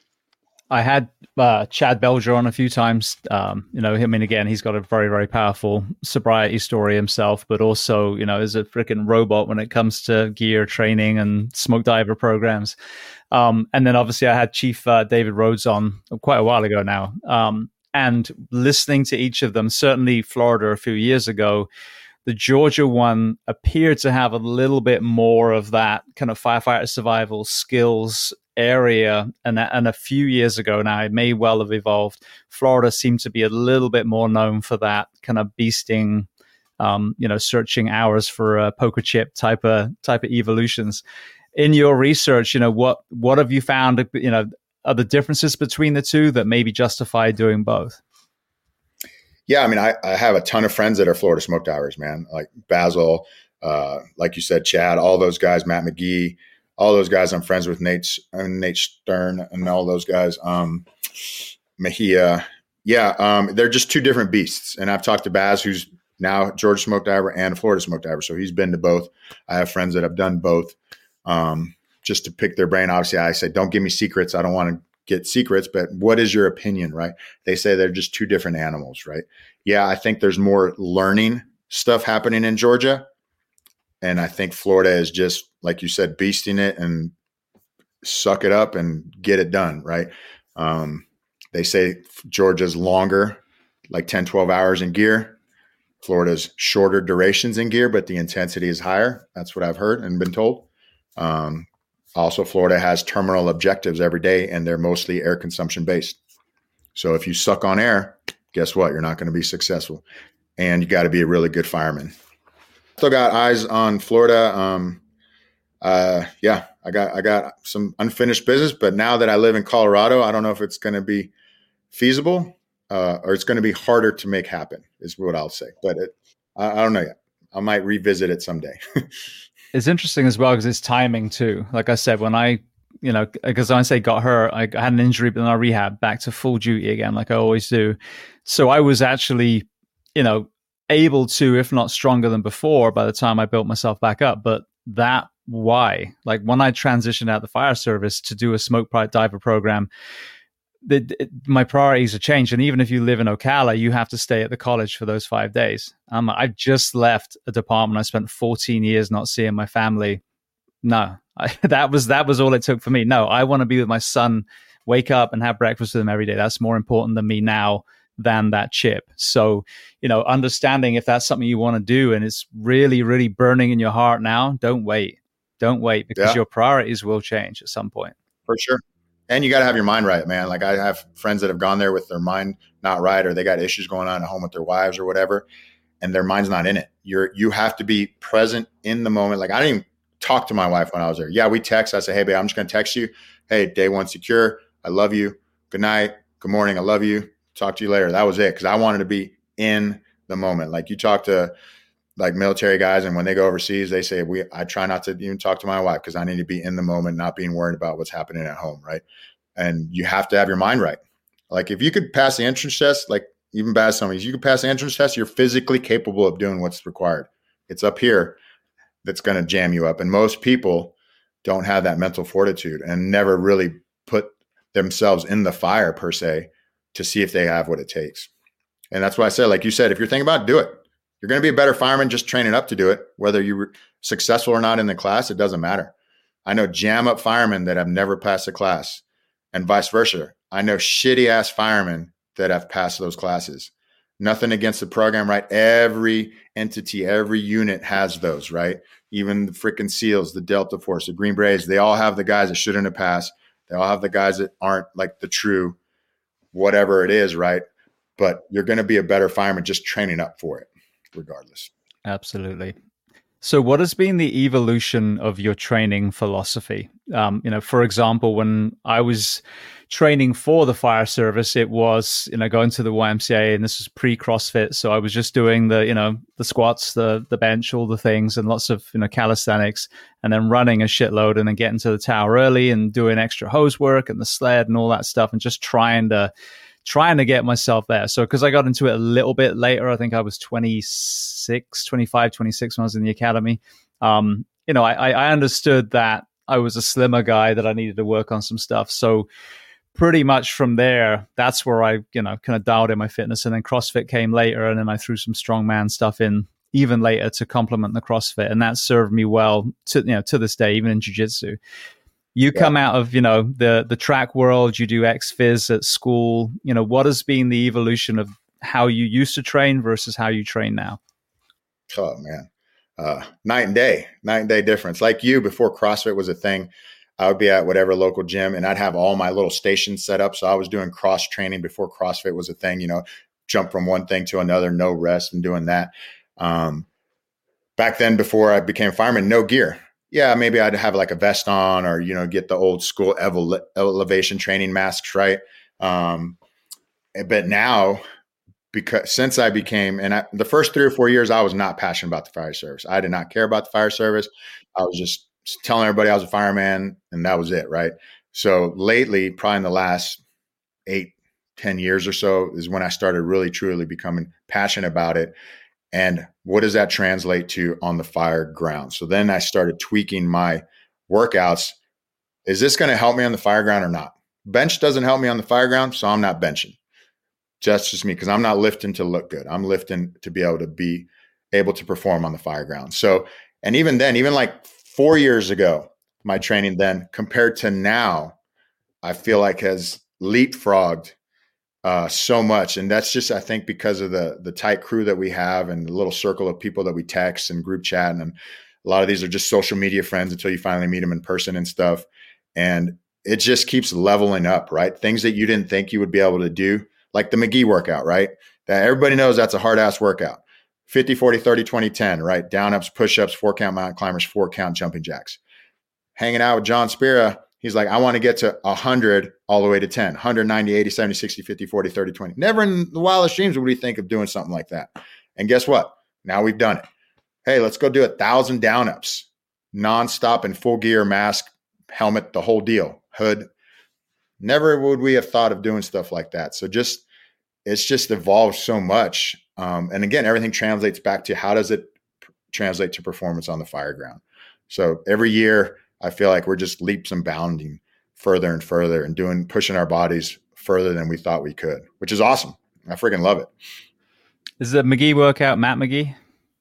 I had uh, Chad Belger on a few times. Um, you know, I mean, again, he's got a very, very powerful sobriety story himself, but also, you know, is a freaking robot when it comes to gear training and smoke diver programs. Um, and then obviously I had Chief uh, David Rhodes on quite a while ago now. Um, and listening to each of them, certainly Florida a few years ago, the Georgia one appeared to have a little bit more of that kind of firefighter survival skills area. And, and a few years ago now, it may well have evolved. Florida seemed to be a little bit more known for that kind of beasting, um, you know, searching hours for a poker chip type of type of evolutions. In your research, you know, what what have you found, you know, are the differences between the two that maybe justify doing both? Yeah, I mean, I, I have a ton of friends that are Florida Smoke Divers, man, like Basil, uh, like you said, Chad, all those guys, Matt McGee, all those guys. I'm friends with Nate, uh, Nate Stern and all those guys. Um, Mejia. Yeah, um, they're just two different beasts. And I've talked to Baz, who's now Georgia Smoke Diver and Florida Smoke Diver. So he's been to both. I have friends that have done both. Um, just to pick their brain. Obviously, I say, don't give me secrets. I don't want to get secrets, but what is your opinion, right? They say they're just two different animals, right? Yeah, I think there's more learning stuff happening in Georgia. And I think Florida is just, like you said, beasting it and suck it up and get it done, right? Um, they say Georgia's longer, like ten, twelve hours in gear. Florida's shorter durations in gear, but the intensity is higher. That's what I've heard and been told. Um, also, Florida has terminal objectives every day, and they're mostly air consumption based. So if you suck on air, guess what? You're not going to be successful. And you got to be a really good fireman. Still got eyes on Florida. Um, uh, yeah, I got I got some unfinished business, but now that I live in Colorado, I don't know if it's going to be feasible uh, or it's going to be harder to make happen, is what I'll say. But it, I, I don't know yet. I might revisit it someday. It's interesting as well because it's timing too. Like I said, when I, you know, because when I say got hurt, I had an injury, but then I rehab back to full duty again, like I always do. So I was actually, you know, able to, if not stronger than before, by the time I built myself back up. But that why, like when I transitioned out the fire service to do a smoke diver program, the, it, my priorities have changed. And even if you live in Ocala, you have to stay at the college for those five days. Um, I've just left a department. I spent fourteen years not seeing my family. No, I, that was that was all it took for me. No, I want to be with my son, wake up and have breakfast with him every day. That's more important than me now than that chip. So, you know, understanding if that's something you want to do and it's really, really burning in your heart now, don't wait. Don't wait because Yeah. your priorities will change at some point. For sure. And you got to have your mind right, man. Like I have friends that have gone there with their mind not right, or they got issues going on at home with their wives or whatever, and their mind's not in it. You're, you have to be present in the moment. Like I didn't even talk to my wife when I was there. Yeah, we text. I say, hey, babe, I'm just going to text you. Hey, day one secure. I love you. Good night. Good morning. I love you. Talk to you later. That was it. Cause I wanted to be in the moment. Like you talk to like military guys, and when they go overseas, they say, we, I try not to even talk to my wife because I need to be in the moment, not being worried about what's happening at home. Right. And you have to have your mind right. Like if you could pass the entrance test, like even bad somebody, you could pass the entrance test, you're physically capable of doing what's required. It's up here that's going to jam you up. And most people don't have that mental fortitude and never really put themselves in the fire per se to see if they have what it takes. And that's why I said, like you said, if you're thinking about it, do it. You're going to be a better fireman just training up to do it. Whether you're successful or not in the class, it doesn't matter. I know jam up firemen that have never passed a class and vice versa. I know shitty ass firemen that have passed those classes. Nothing against the program, right? Every entity, every unit has those, right? Even the freaking SEALs, the Delta Force, the Green Berets, they all have the guys that shouldn't have passed. They all have the guys that aren't like the true whatever it is, right? But you're going to be a better fireman just training up for it, regardless. Absolutely. So what has been the evolution of your training philosophy? Um, you know, for example, when I was training for the fire service, it was, you know, going to the Y M C A, and this was pre-CrossFit. So I was just doing the, you know, the squats, the the bench, all the things, and lots of, you know, calisthenics, and then running a shitload, and then getting to the tower early and doing extra hose work and the sled and all that stuff, and just trying to trying to get myself there. So because I got into it a little bit later, I think I was twenty-six, twenty-five, twenty-six when I was in the academy. Um, you know, I, I understood that I was a slimmer guy, that I needed to work on some stuff. So pretty much from there, that's where I, you know, kind of dialed in my fitness. And then CrossFit came later, and then I threw some strongman stuff in even later to complement the CrossFit. And that served me well to, you know, to this day, even in jiu-jitsu. You yeah. come out of, you know, the the track world, you do ex-phys at school. You know, what has been the evolution of how you used to train versus how you train now? Oh, man. Uh, night and day, night and day difference. Like you, before CrossFit was a thing, I would be at whatever local gym and I'd have all my little stations set up. So I was doing cross training before CrossFit was a thing, you know, jump from one thing to another, no rest and doing that. Um, back then, before I became a fireman, no gear. Yeah, maybe I'd have like a vest on or, you know, get the old school ele- elevation training masks, right? Um, but now, because since I became, and I, the first three or four years, I was not passionate about the fire service. I did not care about the fire service. I was just telling everybody I was a fireman and that was it, right? So lately, probably in the last eight, ten years or so is when I started really, truly becoming passionate about it. And what does that translate to on the fire ground? So then I started tweaking my workouts. Is this going to help me on the fire ground or not? Bench doesn't help me on the fire ground, so I'm not benching. Just just me, because I'm not lifting to look good. I'm lifting to be able to be able to perform on the fire ground. So, and even then, even like four years ago, my training then compared to now, I feel like has leapfrogged Uh, so much. And that's just, I think, because of the the tight crew that we have and the little circle of people that we text and group chat. And a lot of these are just social media friends until you finally meet them in person and stuff. And it just keeps leveling up, right? Things that you didn't think you would be able to do, like the McGee workout, right? That everybody knows that's a hard ass workout. fifty, forty, thirty, twenty, ten, right? Down ups, push ups, four count mountain climbers, four count jumping jacks. Hanging out with John Spira, he's like, I want to get to one hundred all the way to ten, one ninety, eighty, seventy, sixty, fifty, forty, thirty, twenty. Never in the wildest dreams would we think of doing something like that. And guess what? Now we've done it. Hey, let's go do a thousand down ups, nonstop in full gear, mask, helmet, the whole deal, hood. Never would we have thought of doing stuff like that. So just, it's just evolved so much. Um, and again, everything translates back to how does it translate to performance on the fire ground? So every year, I feel like we're just leaps and bounding further and further and doing, pushing our bodies further than we thought we could, which is awesome. I freaking love it. Is the McGee workout Matt McGee?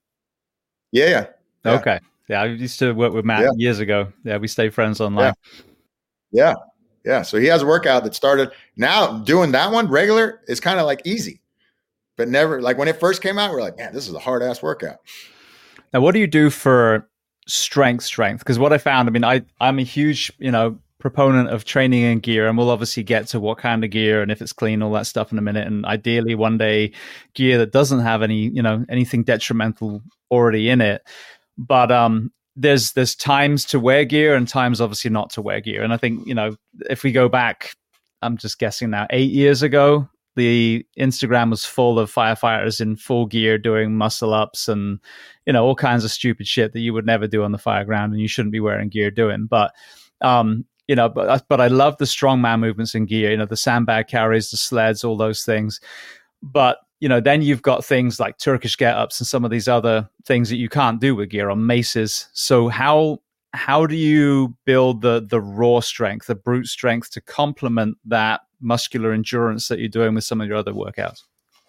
Yeah, yeah. Yeah. Okay. Yeah, I used to work with Matt yeah. years ago. Yeah, we stayed friends online. Yeah. yeah. Yeah. So he has a workout that started. Now doing that one regular is kind of like easy, but never like when it first came out, we're like, man, this is a hard ass workout. Now, what do you do for strength strength? Because what I found, I mean, I, I'm a huge, you know, proponent of training in gear, and we'll obviously get to what kind of gear and if it's clean, all that stuff in a minute. And ideally one day gear that doesn't have any, you know, anything detrimental already in it. But um, there's there's times to wear gear and times obviously not to wear gear. And I think, you know, if we go back, I'm just guessing now, eight years ago, the Instagram was full of firefighters in full gear doing muscle ups and, you know, all kinds of stupid shit that you would never do on the fire ground and you shouldn't be wearing gear doing. But um, you know, but but I love the strongman movements in gear, you know, the sandbag carries, the sleds, all those things. But, you know, then you've got things like Turkish get-ups and some of these other things that you can't do with gear on maces. So how how do you build the the raw strength, the brute strength to complement that muscular endurance that you're doing with some of your other workouts?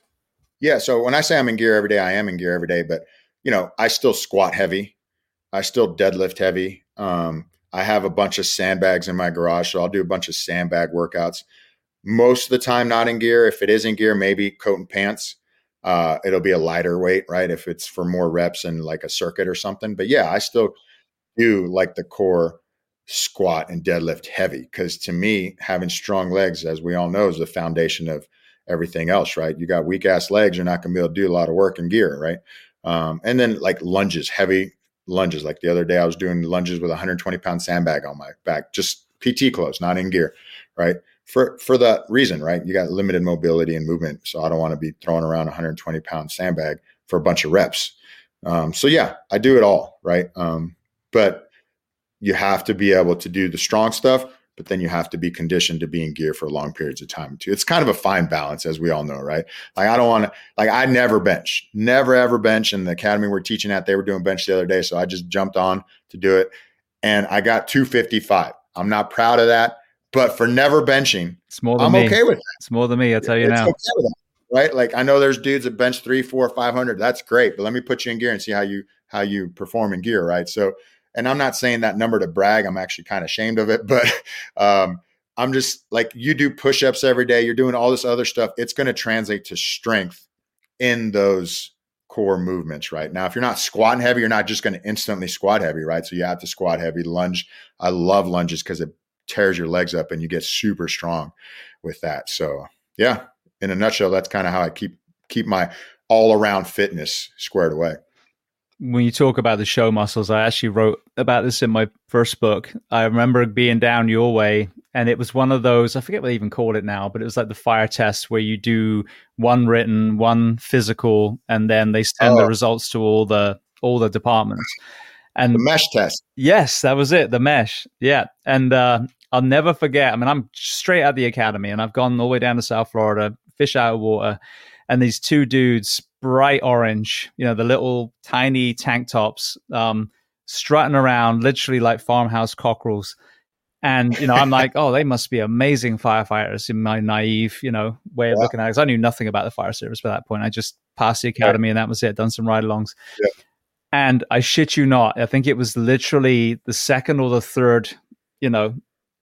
Yeah. So when I say I'm in gear every day, I am in gear every day, but, you know, I still squat heavy. I still deadlift heavy. Um, I have a bunch of sandbags in my garage, so I'll do a bunch of sandbag workouts. Most of the time, not in gear. If it is in gear, maybe coat and pants. Uh, it'll be a lighter weight, right? If it's for more reps and like a circuit or something. But yeah, I still do like the core squat and deadlift heavy because to me, having strong legs, as we all know, is the foundation of everything else, right? You got weak ass legs, you're not going to be able to do a lot of work in gear, right? Um, and then like lunges, heavy lunges. Like the other day I was doing lunges with a one hundred twenty pound sandbag on my back, just P T clothes, not in gear, right? For, for that reason, right? You got limited mobility and movement. So I don't want to be throwing around a one hundred twenty pound sandbag for a bunch of reps. Um, so yeah, I do it all, right? Um, but you have to be able to do the strong stuff, but then you have to be conditioned to be in gear for long periods of time too. It's kind of a fine balance, as we all know, right? Like I don't want to, like I never bench, never ever bench. In the academy we're teaching at, they were doing bench the other day. So I just jumped on to do it and I got two fifty-five. I'm not proud of that, but for never benching, it's more than I'm me. okay with that. It's more than me. I'll tell you it's now. Okay with that, right? Like I know there's dudes that bench three, four, five hundred. That's great, but let me put you in gear and see how you, how you perform in gear. Right. So, and I'm not saying that number to brag. I'm actually kind of ashamed of it, but um, I'm just like, you do push-ups every day. You're doing all this other stuff. It's going to translate to strength in those core movements, right? Now, if you're not squatting heavy, you're not just going to instantly squat heavy, right? So you have to squat heavy, lunge. I love lunges because it tears your legs up and you get super strong with that. So yeah, in a nutshell, that's kind of how I keep, keep my all around fitness squared away. When you talk about the show muscles, I actually wrote about this in my first book. I remember being down your way, and it was one of those, I forget what they even called it now, but it was like the fire test where you do one written, one physical, and then they send oh. the results to all the all the departments. And the mesh test. Yes, that was it, the mesh. Yeah. And uh, I'll never forget. I mean, I'm straight out of the academy, and I've gone all the way down to South Florida, fish out of water, and these two dudes, bright orange, you know, the little tiny tank tops, um, strutting around literally like farmhouse cockerels. And, you know, I'm like, oh, they must be amazing firefighters in my naive, you know, way of yeah. looking at it. Because I knew nothing about the fire service by that point. I just passed the academy yeah. and that was it, done some ride-alongs. Yeah. And I shit you not, I think it was literally the second or the third, you know,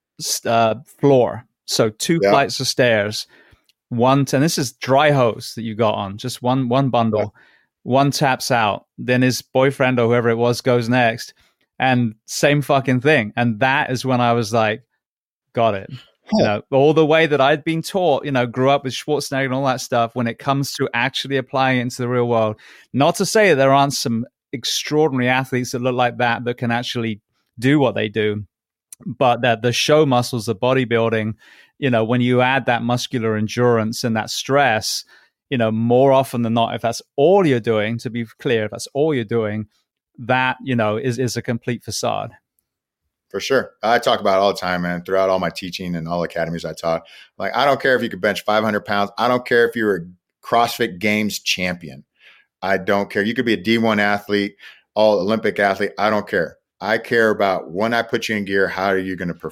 uh, floor. So two yeah. flights of stairs. One, and this is dry hose that you got on, just one one bundle. Yeah. One taps out, then his boyfriend or whoever it was goes next, and same fucking thing. And that is when I was like, got it. Huh. You know, all the way that I'd been taught, you know, grew up with Schwarzenegger and all that stuff. When it comes to actually applying it into the real world, not to say that there aren't some extraordinary athletes that look like that that can actually do what they do, but that the show muscles of bodybuilding, you know, when you add that muscular endurance and that stress, you know, more often than not, if that's all you're doing, to be clear, if that's all you're doing, that, you know, is, is a complete facade. For sure. I talk about it all the time, man, throughout all my teaching and all academies I taught. Like, I don't care if you could bench five hundred pounds. I don't care if you're a CrossFit Games champion. I don't care. You could be a D one athlete, all Olympic athlete. I don't care. I care about when I put you in gear, how are you going to perform?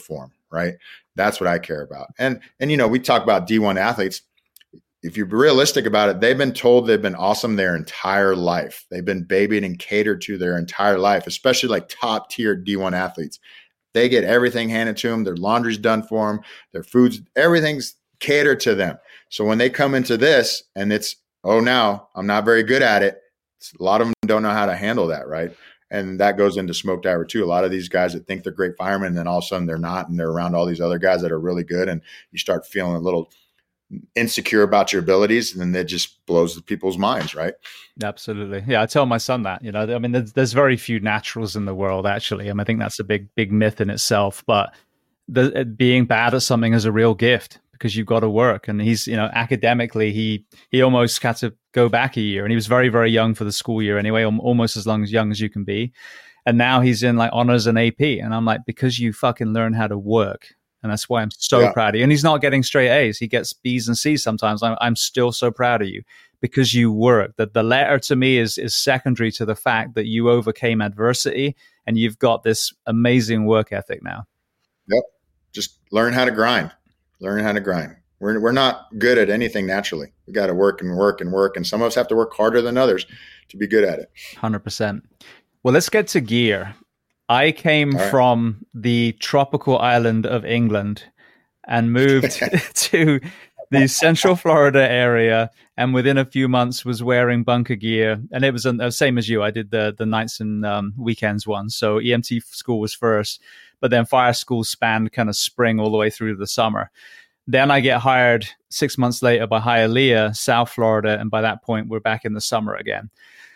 right? That's what I care about. And, and, you know, we talk about D one athletes. If you're realistic about it, they've been told they've been awesome their entire life. They've been babied and catered to their entire life, especially like top tier D one athletes. They get everything handed to them. Their laundry's done for them. Their food's, everything's catered to them. So when they come into this and it's, oh, now I'm not very good at it. A lot of them don't know how to handle that, right? And that goes into smoke diver too. A lot of these guys that think they're great firemen, and then all of a sudden they're not, and they're around all these other guys that are really good, and you start feeling a little insecure about your abilities, and then that just blows the people's minds, right? Absolutely. Yeah, I tell my son that, you know, I mean, there's, there's very few naturals in the world, actually. I mean, I think that's a big, big myth in itself, but the, being bad at something is a real gift because you've got to work. And he's, you know, academically, he, he almost had to go back a year, and he was very, very young for the school year anyway, almost as long as young as you can be. And now he's in like honors and A P. And I'm like, because you fucking learn how to work. And that's why I'm so yeah. proud of you. And he's not getting straight A's. He gets B's and C's sometimes. I'm, I'm still so proud of you because you work. That the letter to me is is secondary to the fact that you overcame adversity and you've got this amazing work ethic now. Yep. Just learn how to grind. Learn how to grind. We're we're not good at anything naturally. We got to work and work and work. And some of us have to work harder than others to be good at it. one hundred percent. Well, let's get to gear. I came right. from the tropical island of England and moved to the Central Florida area, and within a few months was wearing bunker gear. And it was the same as you. I did the the nights and um, weekends one. So E M T school was first, but then fire school spanned kind of spring all the way through the summer. Then I get hired six months later by Hialeah, South Florida, and by that point we're back in the summer again.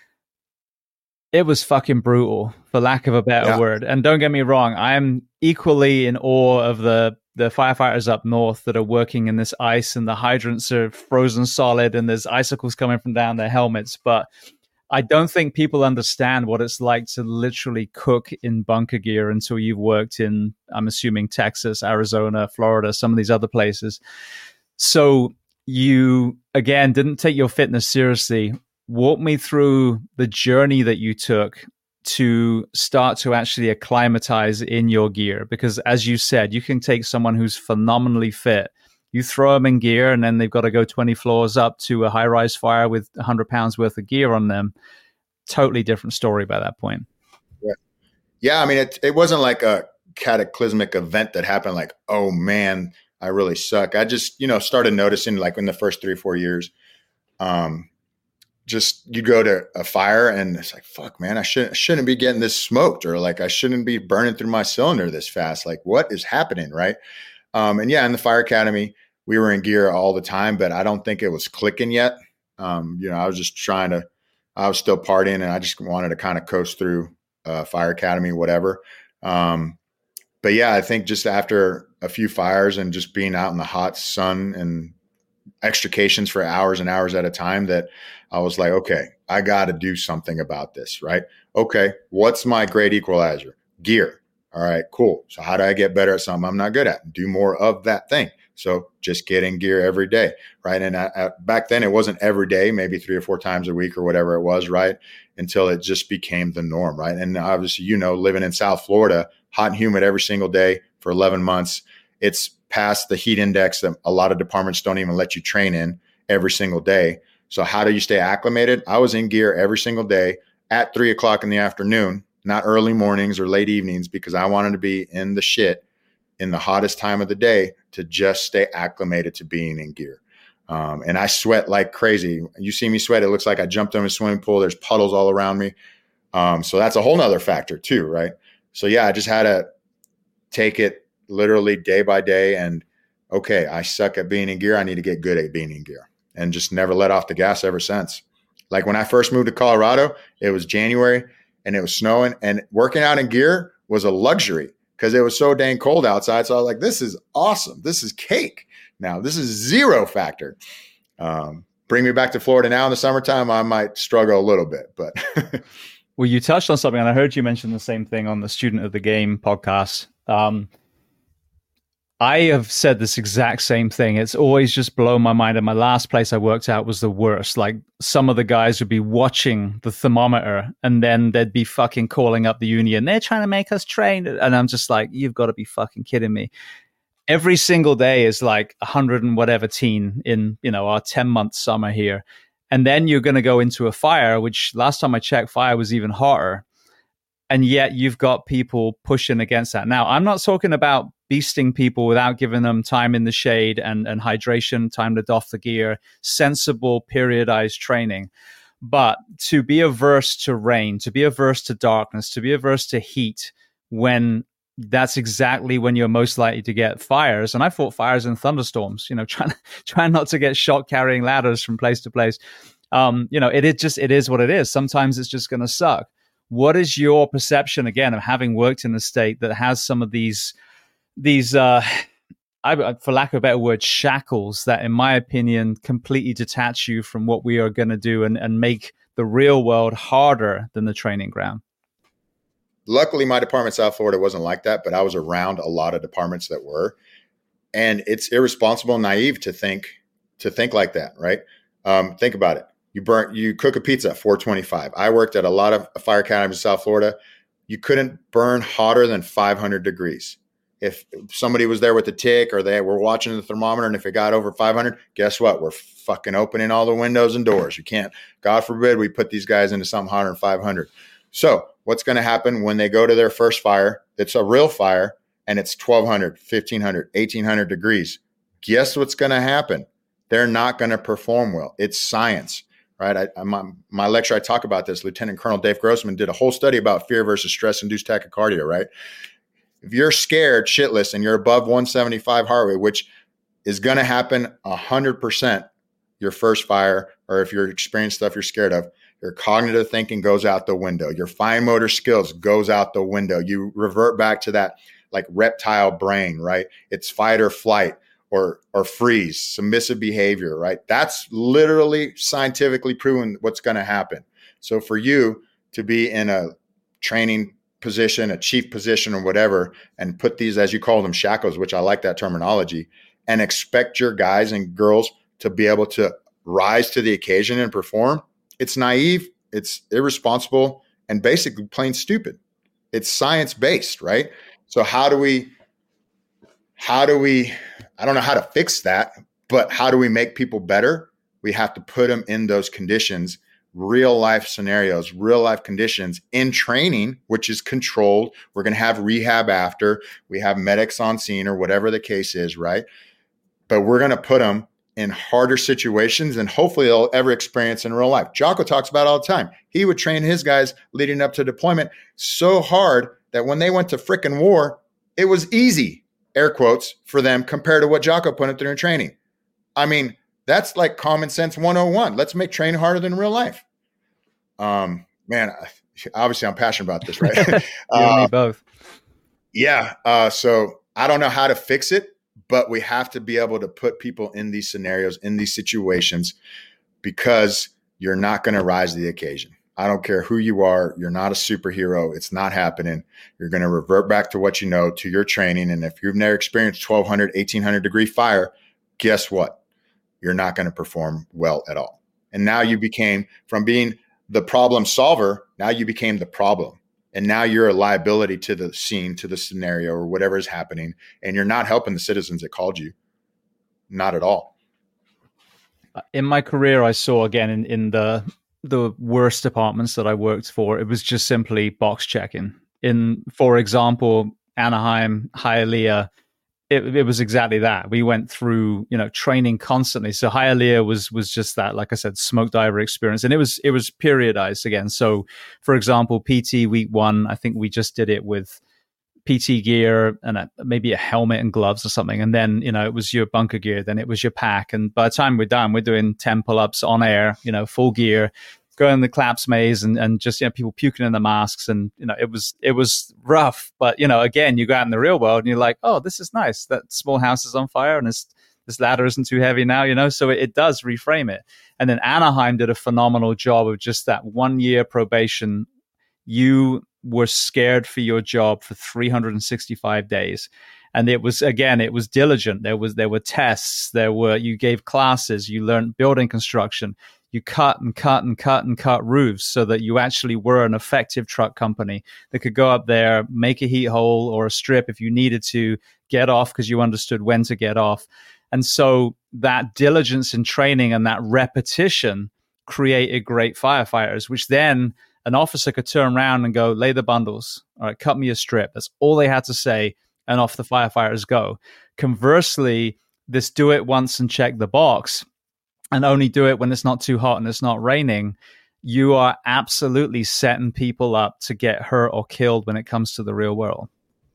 It was fucking brutal, for lack of a better yeah. word. And don't get me wrong, I'm equally in awe of the, the firefighters up north that are working in this ice, and the hydrants are frozen solid and there's icicles coming from down their helmets. But I don't think people understand what it's like to literally cook in bunker gear until you've worked in, I'm assuming, Texas, Arizona, Florida, some of these other places. So you, again, didn't take your fitness seriously. Walk me through the journey that you took to start to actually acclimatize in your gear. Because as you said, you can take someone who's phenomenally fit, you throw them in gear, and then they've got to go twenty floors up to a high-rise fire with one hundred pounds worth of gear on them. Totally different story by that point. Yeah, yeah I mean, it, it wasn't like a cataclysmic event that happened like, oh, man, I really suck. I just, you know, started noticing like in the first three or four years, um, just you go to a fire and it's like, fuck, man, I shouldn't, shouldn't be getting this smoked, or like I shouldn't be burning through my cylinder this fast. Like, what is happening, right? Um, and yeah, in the fire academy, we were in gear all the time, but I don't think it was clicking yet. Um, you know, I was just trying to, I was still partying, and I just wanted to kind of coast through uh, fire academy, whatever. Um, but yeah, I think just after a few fires and just being out in the hot sun and extrications for hours and hours at a time, that I was like, okay, I got to do something about this, right? Okay, what's my great equalizer? Gear. All right, cool. So how do I get better at something I'm not good at? Do more of that thing. So just get in gear every day, right? And I, I, back then it wasn't every day, maybe three or four times a week or whatever it was, right? Until it just became the norm, right? And obviously, you know, living in South Florida, hot and humid every single day for eleven months, it's past the heat index that a lot of departments don't even let you train in every single day. So how do you stay acclimated? I was in gear every single day at three o'clock in the afternoon, not early mornings or late evenings, because I wanted to be in the shit in the hottest time of the day to just stay acclimated to being in gear. Um, and I sweat like crazy. You see me sweat, it looks like I jumped in a swimming pool. There's puddles all around me. Um, so that's a whole nother factor too, right? So yeah, I just had to take it literally day by day, and okay, I suck at being in gear. I need to get good at being in gear, and just never let off the gas ever since. Like when I first moved to Colorado, it was January and it was snowing, and working out in gear was a luxury because it was so dang cold outside. So I was like, this is awesome. This is cake. Now this is zero factor. Um, bring me back to Florida now in the summertime, I might struggle a little bit, but. Well, you touched on something, and I heard you mention the same thing on the Student of the Game podcast. Um, I have said this exact same thing. It's always just blown my mind. And my last place I worked out was the worst. Like, some of the guys would be watching the thermometer, and then they'd be fucking calling up the union. They're trying to make us train. And I'm just like, you've got to be fucking kidding me. every single day is like a hundred and whatever teen in, you know, our ten month summer here. And then you're going to go into a fire, which last time I checked, fire was even hotter. And yet you've got people pushing against that. Now, I'm not talking about beasting people without giving them time in the shade and, and hydration, time to doff the gear, sensible periodized training. But to be averse to rain, to be averse to darkness, to be averse to heat, when that's exactly when you're most likely to get fires. And I fought fires in thunderstorms, you know, trying, trying not to get shot carrying ladders from place to place. Um, you know, it, it just, it is what it is. Sometimes it's just going to suck. What is your perception, again, of having worked in a state that has some of these, these, uh, I, for lack of a better word, shackles that, in my opinion, completely detach you from what we are going to do and, and make the real world harder than the training ground? Luckily, my department, South Florida, wasn't like that, but I was around a lot of departments that were. And it's irresponsible and naive to think to think like that, right? Um, think about it. You burn, you cook a pizza at four twenty-five. I worked at a lot of fire academies in South Florida. You couldn't burn hotter than five hundred degrees. If somebody was there with a tick or they were watching the thermometer, and if it got over five hundred, guess what? We're fucking opening all the windows and doors. You can't, God forbid, we put these guys into something hotter than five hundred. So what's going to happen when they go to their first fire? It's a real fire and it's twelve hundred, fifteen hundred, eighteen hundred degrees. Guess what's going to happen? They're not going to perform well. It's science, right? I, I, my, my lecture, I talk about this. Lieutenant Colonel Dave Grossman did a whole study about fear versus stress-induced tachycardia, right? If you're scared shitless and you're above one seventy-five heart rate, which is going to happen one hundred percent your first fire, or if you're experiencing stuff you're scared of, your cognitive thinking goes out the window. Your fine motor skills goes out the window. You revert back to that like reptile brain, right? It's fight or flight or or freeze, submissive behavior, right? That's literally scientifically proven what's going to happen. So for you to be in a training position, a chief position or whatever, and put these, as you call them, shackles, which I like that terminology, and expect your guys and girls to be able to rise to the occasion and perform, it's naive, it's irresponsible, and basically plain stupid. It's science-based, right? So how do we, how do we, I don't know how to fix that, but how do we make people better? We have to put them in those conditions, real life scenarios, real life conditions in training, which is controlled. We're going to have rehab after, we have medics on scene or whatever the case is, right? But we're going to put them in harder situations and hopefully they'll ever experience in real life. Jocko talks about it all the time. He would train his guys leading up to deployment so hard that when they went to frickin' war, it was easy, air quotes, for them compared to what Jocko put them through in training. I mean, that's like common sense one oh one. Let's make training harder than real life. Um, man, obviously I'm passionate about this, right? you uh, and me both. Yeah. Uh, so I don't know how to fix it, but we have to be able to put people in these scenarios, in these situations, because you're not going to rise to the occasion. I don't care who you are. You're not a superhero. It's not happening. You're going to revert back to what you know, to your training. And if you've never experienced twelve hundred, eighteen hundred degree fire, guess what? You're not going to perform well at all. And now you became, from being the problem solver, now you became the problem. And now you're a liability to the scene, to the scenario, or whatever is happening. And you're not helping the citizens that called you. Not at all. In my career, I saw, again, in, in the the worst departments that I worked for, it was just simply box checking. In, for example, Anaheim, Hialeah, it, it was exactly that. We went through, you know, training constantly. So Hialeah was was just that, like I said, smoke diver experience, and it was it was periodized again. So, for example, P T week one, I think we just did it with P T gear and a, maybe a helmet and gloves or something, and then, you know, it was your bunker gear, then it was your pack, and by the time we're done, we're doing ten pull-ups on air, you know, full gear, going the collapse maze, and and just, you know, people puking in the masks, and, you know, it was it was rough. But, you know, again, you go out in the real world and you're like, oh, this is nice. That small house is on fire and this this ladder isn't too heavy now, you know. So it, it does reframe it. And then Anaheim did a phenomenal job of just that one year probation. You were scared for your job for three hundred sixty-five days. And it was, again, it was diligent. There was, there were tests, there were, you gave classes, you learned building construction, you cut and cut and cut and cut roofs so that you actually were an effective truck company that could go up there, make a heat hole or a strip if you needed to, get off because you understood when to get off. And so that diligence in training and that repetition created great firefighters, which then an officer could turn around and go, lay the bundles. All right, cut me a strip. That's all they had to say. And off the firefighters go. Conversely, this do it once and check the box and only do it when it's not too hot and it's not raining, you are absolutely setting people up to get hurt or killed when it comes to the real world.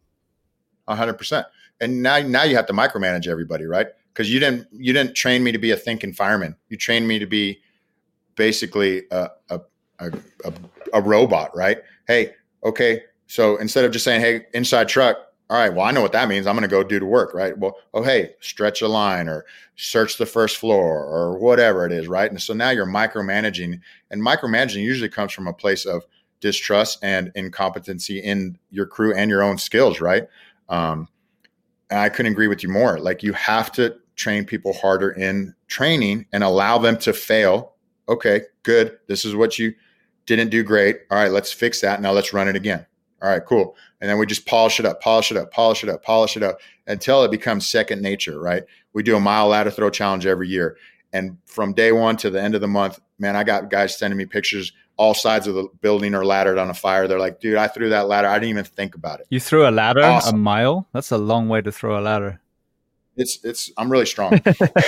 A hundred percent. And now, now you have to micromanage everybody, right? Because you didn't, you didn't train me to be a thinking fireman. You trained me to be basically a, a, a, a, a robot, right? Hey, okay. So instead of just saying, hey, inside truck, all right, well, I know what that means. I'm going to go do the work, right? Well, oh, hey, stretch a line or search the first floor or whatever it is, right? And so now you're micromanaging, and micromanaging usually comes from a place of distrust and incompetency in your crew and your own skills, right? Um, and I couldn't agree with you more. Like, you have to train people harder in training and allow them to fail. Okay, good. This is what you didn't do great. All right, let's fix that. Now let's run it again. All right, cool. And then we just polish it up, polish it up, polish it up, polish it up until it becomes second nature, right? We do a mile ladder throw challenge every year. And from day one to the end of the month, man, I got guys sending me pictures. All sides of the building are laddered on a fire. They're like, dude, I threw that ladder. I didn't even think about it. You threw a ladder awesome. a mile? That's a long way to throw a ladder. It's, it's, I'm really strong.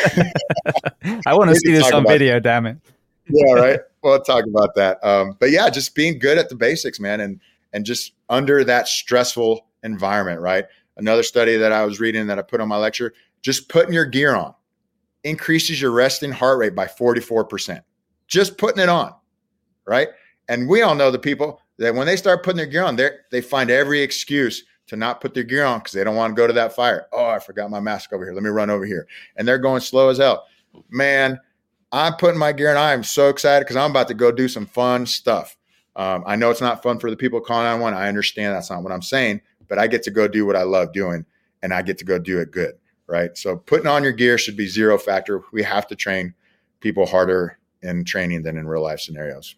I want to see this on video, it. Damn it. Yeah, right. We'll talk about that. Um, but yeah, just being good at the basics, man. And, and just under that stressful environment, right? Another study that I was reading that I put on my lecture, just putting your gear on increases your resting heart rate by forty-four percent. Just putting it on, right? And we all know the people that when they start putting their gear on, they they find every excuse to not put their gear on because they don't want to go to that fire. Oh, I forgot my mask over here. Let me run over here. And they're going slow as hell. Man, I'm putting my gear on. I am so excited because I'm about to go do some fun stuff. Um, I know it's not fun for the people calling nine one one. I understand that's not what I'm saying, but I get to go do what I love doing, and I get to go do it good, right? So putting on your gear should be zero factor. We have to train people harder in training than in real life scenarios.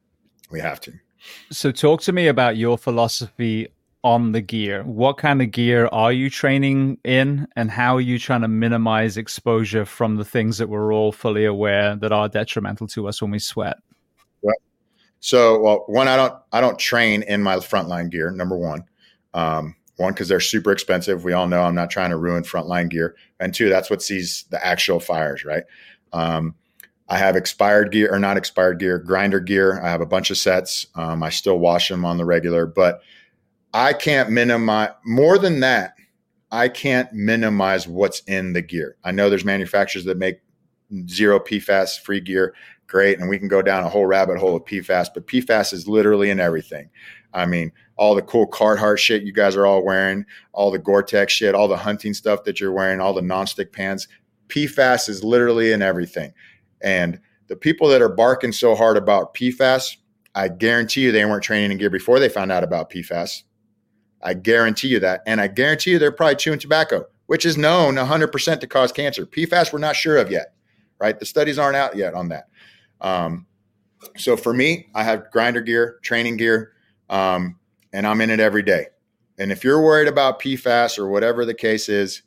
We have to. So talk to me about your philosophy on the gear. What kind of gear are you training in, and how are you trying to minimize exposure from the things that we're all fully aware that are detrimental to us when we sweat? Right. So, well, one, I don't, I don't train in my frontline gear. Number one, um, one, because they're super expensive. We all know I'm not trying to ruin frontline gear. And two, that's what sees the actual fires, right? Um, I have expired gear or not expired gear, grinder gear. I have a bunch of sets. Um, I still wash them on the regular, but I can't minimize more than that. I can't minimize what's in the gear. I know there's manufacturers that make zero P FAS free gear. Great. And we can go down a whole rabbit hole of P FAS, but P FAS is literally in everything. I mean, all the cool Carhartt shit you guys are all wearing, all the Gore-Tex shit, all the hunting stuff that you're wearing, all the nonstick pans. P FAS is literally in everything. And the people that are barking so hard about P FAS, I guarantee you they weren't training in gear before they found out about P FAS. I guarantee you that. And I guarantee you they're probably chewing tobacco, which is known one hundred percent to cause cancer. P FAS we're not sure of yet, right? The studies aren't out yet on that. Um, so for me, I have grinder gear, training gear, um, and I'm in it every day. And if you're worried about P FAS or whatever the case is,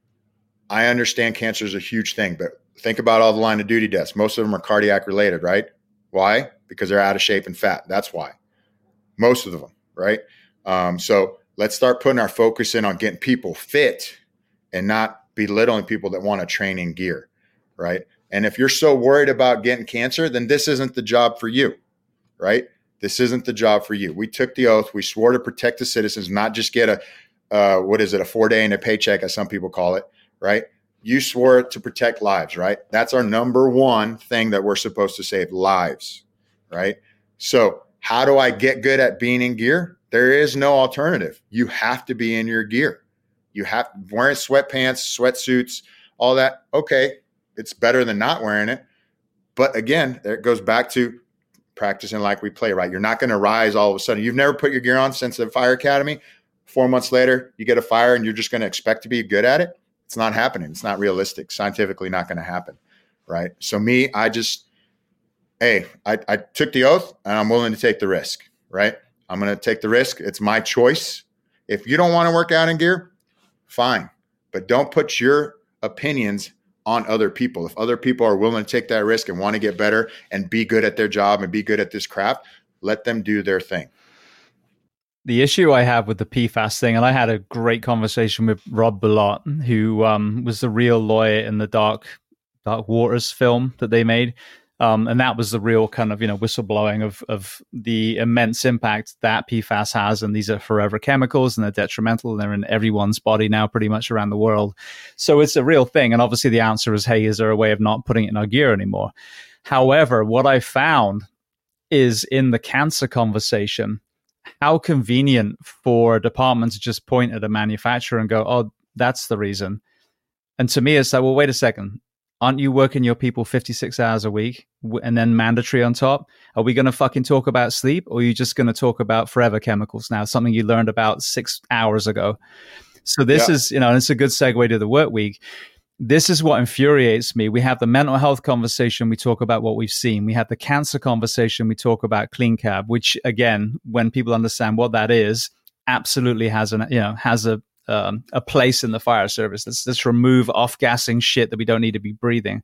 I understand cancer is a huge thing, but think about all the line of duty deaths. Most of them are cardiac related, right? Why? Because they're out of shape and fat. That's why. Most of them, right? Um, so let's start putting our focus in on getting people fit and not belittling people that want to train in gear, right? And if you're so worried about getting cancer, then this isn't the job for you, right? This isn't the job for you. We took the oath. We swore to protect the citizens, not just get a, uh, what is it, a four day and a paycheck, as some people call it, right? You swore to protect lives, right? That's our number one thing that we're supposed to save, lives, right? So how do I get good at being in gear? There is no alternative. You have to be in your gear. You have wearing sweatpants, sweatsuits, all that. Okay, it's better than not wearing it. But again, it goes back to practicing like we play, right? You're not going to rise all of a sudden. You've never put your gear on since the fire academy. Four months later, you get a fire and you're just going to expect to be good at it. It's not happening. It's not realistic. Scientifically not going to happen, right? So me, I just hey, I, I took the oath and I'm willing to take the risk, right? I'm going to take the risk. It's my choice. If you don't want to work out in gear, fine. But don't put your opinions on other people. If other people are willing to take that risk and want to get better and be good at their job and be good at this craft, let them do their thing. The issue I have with the P FAS thing, and I had a great conversation with Rob Bellot, who um, was the real lawyer in the Dark Dark Waters film that they made. Um, and that was the real kind of, you know, whistleblowing of of the immense impact that P FAS has. And these are forever chemicals and they're detrimental and they're in everyone's body now pretty much around the world. So it's a real thing. And obviously the answer is, hey, is there a way of not putting it in our gear anymore? However, what I found is in the cancer conversation, how convenient for a department to just point at a manufacturer and go, oh, that's the reason. And to me, it's like, well, wait a second. Aren't you working your people fifty-six hours a week and then mandatory on top? Are we going to fucking talk about sleep, or are you just going to talk about forever chemicals now, something you learned about six hours ago? So this yeah. is, you know, it's a good segue to the work week. This is what infuriates me. We have the mental health conversation. We talk about what we've seen. We have the cancer conversation. We talk about clean cab, which again, when people understand what that is, absolutely has an, you know, has a, Um, a place in the fire service. Let's, let's remove off-gassing shit that we don't need to be breathing.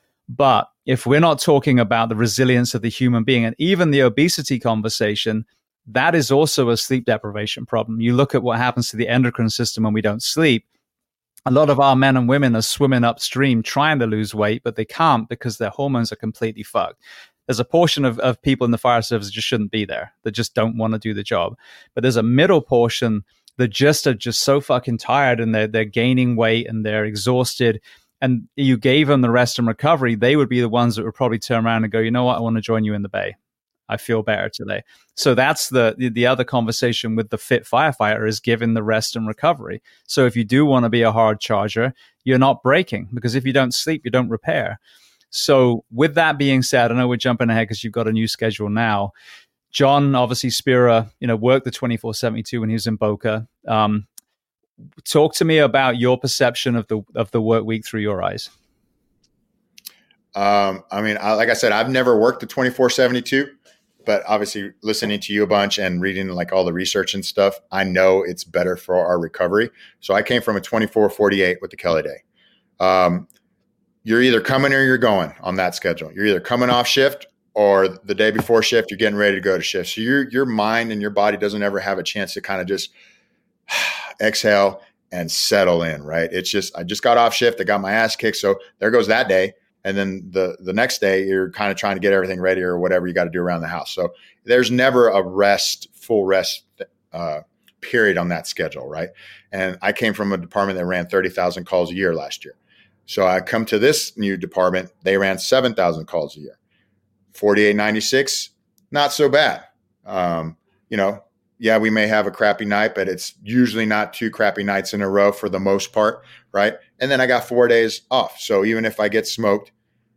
But if we're not talking about the resilience of the human being and even the obesity conversation, that is also a sleep deprivation problem. You look at what happens to the endocrine system when we don't sleep. A lot of our men and women are swimming upstream trying to lose weight, but they can't because their hormones are completely fucked. There's a portion of, of people in the fire service that just shouldn't be there, that just don't want to do the job. But there's a middle portion that just are just so fucking tired and they're, they're gaining weight and they're exhausted. And you gave them the rest and recovery, they would be the ones that would probably turn around and go, you know what, I want to join you in the bay. I feel better today. So that's the, the the other conversation with the fit firefighter, is giving the rest and recovery. So if you do want to be a hard charger, you're not breaking, because if you don't sleep, you don't repair. So with that being said, I know we're jumping ahead because you've got a new schedule now. John, obviously, Spira, you know, worked the twenty-four seventy-two when he was in Boca. Um, talk to me about your perception of the of the work week through your eyes. Um, I mean, I, like I said, I've never worked the twenty-four seventy-two, but obviously listening to you a bunch and reading like all the research and stuff, I know it's better for our recovery. So I came from a twenty-four forty-eight with the Kelly Day. Um, you're either coming or you're going on that schedule. You're either coming off shift, or the day before shift, you're getting ready to go to shift. So your your mind and your body doesn't ever have a chance to kind of just exhale and settle in, right? It's just, I just got off shift. I got my ass kicked. So there goes that day. And then the the next day, you're kind of trying to get everything ready or whatever you got to do around the house. So there's never a rest, full rest uh, period on that schedule, right? And I came from a department that ran thirty thousand calls a year last year. So I come to this new department, they ran seven thousand calls a year. forty-eight ninety-six, not so bad. Um, you know, yeah, we may have a crappy night, but it's usually not two crappy nights in a row for the most part, right? And then I got four days off. So even if I get smoked,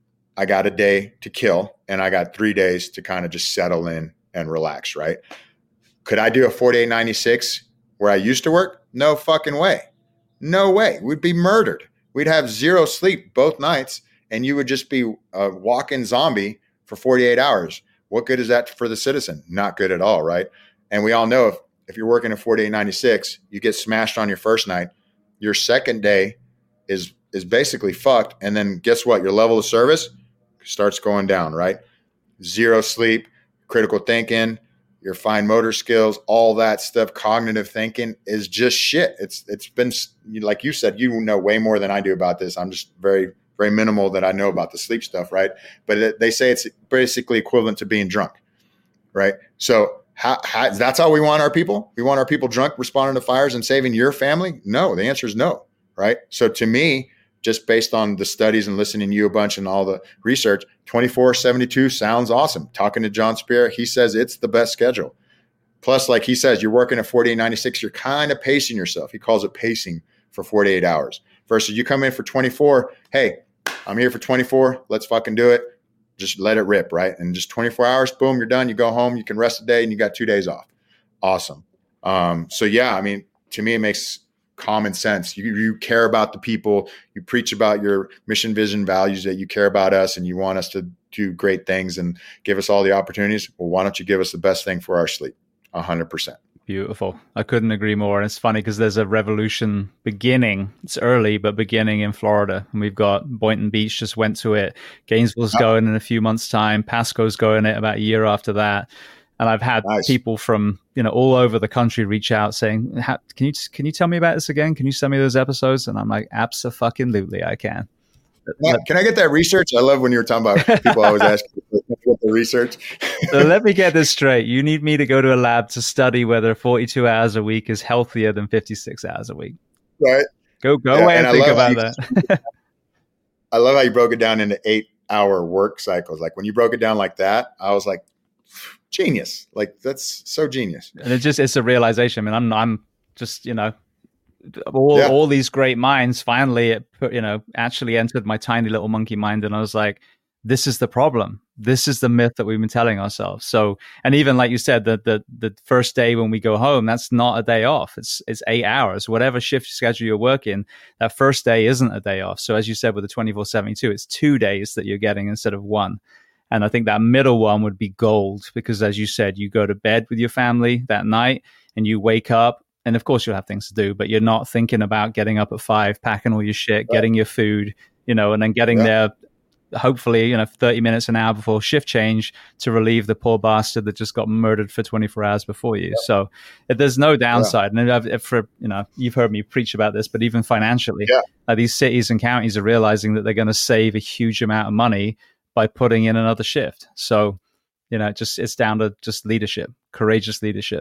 I got a day to kill, and I got three days to kind of just settle in and relax, right? Could I do a forty-eight ninety-six where I used to work? No fucking way. No way. We'd be murdered. We'd have zero sleep both nights, and you would just be a walking zombie for forty-eight hours. What good is that for the citizen? Not good at all, right? And we all know if, if you're working a forty-eight ninety-six, you get smashed on your first night, your second day is is basically fucked. And then guess what? Your level of service starts going down, right? Zero sleep, critical thinking, your fine motor skills, all that stuff, cognitive thinking is just shit. It's it's been, like you said, you know way more than I do about this. I'm just very very minimal that I know about the sleep stuff, right? But it, they say it's basically equivalent to being drunk, right? So how, how, that's how we want our people? We want our people drunk, responding to fires and saving your family? No, the answer is no, right? So to me, just based on the studies and listening to you a bunch and all the research, twenty-four seventy-two sounds awesome. Talking to John Spira, he says it's the best schedule. Plus, like he says, you're working at forty-eight ninety-six, you're kind of pacing yourself. He calls it pacing for forty-eight hours. Versus you come in for twenty-four, hey, I'm here for twenty-four. Let's fucking do it. Just let it rip, right? And just twenty-four hours, boom, you're done. You go home, you can rest a day, and you got two days off. Awesome. Um, so, yeah, I mean, to me, it makes common sense. You, you care about the people, you preach about your mission, vision, values, that you care about us and you want us to do great things and give us all the opportunities. Well, why don't you give us the best thing for our sleep? A hundred percent. Beautiful. I couldn't agree more. And it's funny because there's a revolution beginning. It's early, but beginning in Florida. And we've got Boynton Beach just went to it. Gainesville's oh. going in a few months' time. Pasco's going it about a year after that. And I've had nice. people from, you know, all over the country reach out saying, can you can you tell me about this again? Can you send me those episodes? And I'm like, abso-fucking-lutely, I can. Yeah, can I get that research? I love when you were talking about people always ask you what the research. So let me get this straight. You need me to go to a lab to study whether forty-two hours a week is healthier than fifty-six hours a week. Right. Go go yeah, away and, and think about you, that. I love how you broke it down into eight hour work cycles. Like when you broke it down like that, I was like, genius. Like that's so genius. And it just, it's a realization. I mean, I'm, I'm just, you know, all, yeah. all these great minds, finally it put, you know, actually entered my tiny little monkey mind. And I was like, this is the problem. This is the myth that we've been telling ourselves. So, and even like you said, the, the, the first day when we go home, that's not a day off. It's, it's eight hours, whatever shift schedule you're working, that first day isn't a day off. So as you said, with the twenty-four seventy-two, it's two days that you're getting instead of one. And I think that middle one would be gold because, as you said, you go to bed with your family that night and you wake up. And of course, you'll have things to do, but you're not thinking about getting up at five, packing all your shit, right. getting your food, you know, and then getting yeah. there, hopefully, you know, thirty minutes, an hour before shift change to relieve the poor bastard that just got murdered for twenty-four hours before you. Yeah. So if there's no downside. Yeah. And if, if for, you know, you've heard me preach about this, but even financially, yeah. like these cities and counties are realizing that they're going to save a huge amount of money by putting in another shift. So, you know, it just it's down to just leadership, courageous leadership.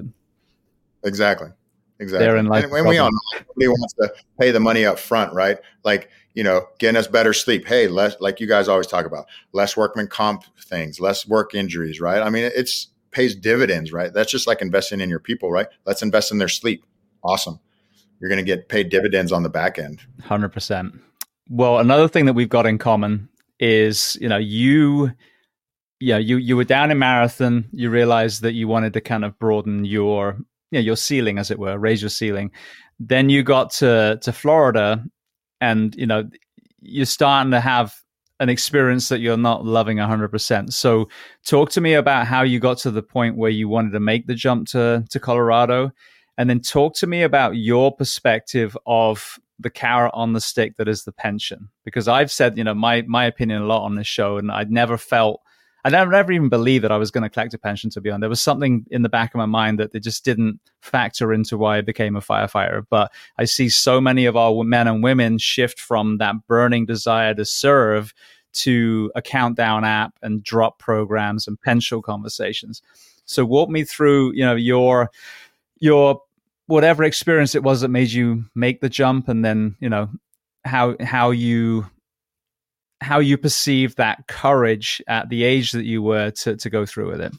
Exactly. Exactly. And when we all know nobody wants to pay the money up front, right? Like, you know, getting us better sleep. Hey, less, like you guys always talk about, less workman comp things, less work injuries, right? I mean, it's pays dividends, right? That's just like investing in your people, right? Let's invest in their sleep. Awesome. You're going to get paid dividends on the back end. one hundred percent. Well, another thing that we've got in common is, you know, you, yeah, you, you were down in Marathon. You realized that you wanted to kind of broaden your, you know, your ceiling, as it were, raise your ceiling. Then you got to, to Florida and, you know, you're starting to have an experience that you're not loving one hundred percent. So talk to me about how you got to the point where you wanted to make the jump to, to Colorado. And then talk to me about your perspective of the carrot on the stick that is the pension. Because I've said, you know, my my opinion a lot on this show, and I'd never felt, I never, never even believed that I was going to collect a pension, to be honest. There was something in the back of my mind that it just didn't factor into why I became a firefighter. But I see so many of our men and women shift from that burning desire to serve to a countdown app and drop programs and pension conversations. So walk me through, you know, your your whatever experience it was that made you make the jump, and then, you know, how how you how you perceive that courage at the age that you were to to go through with it.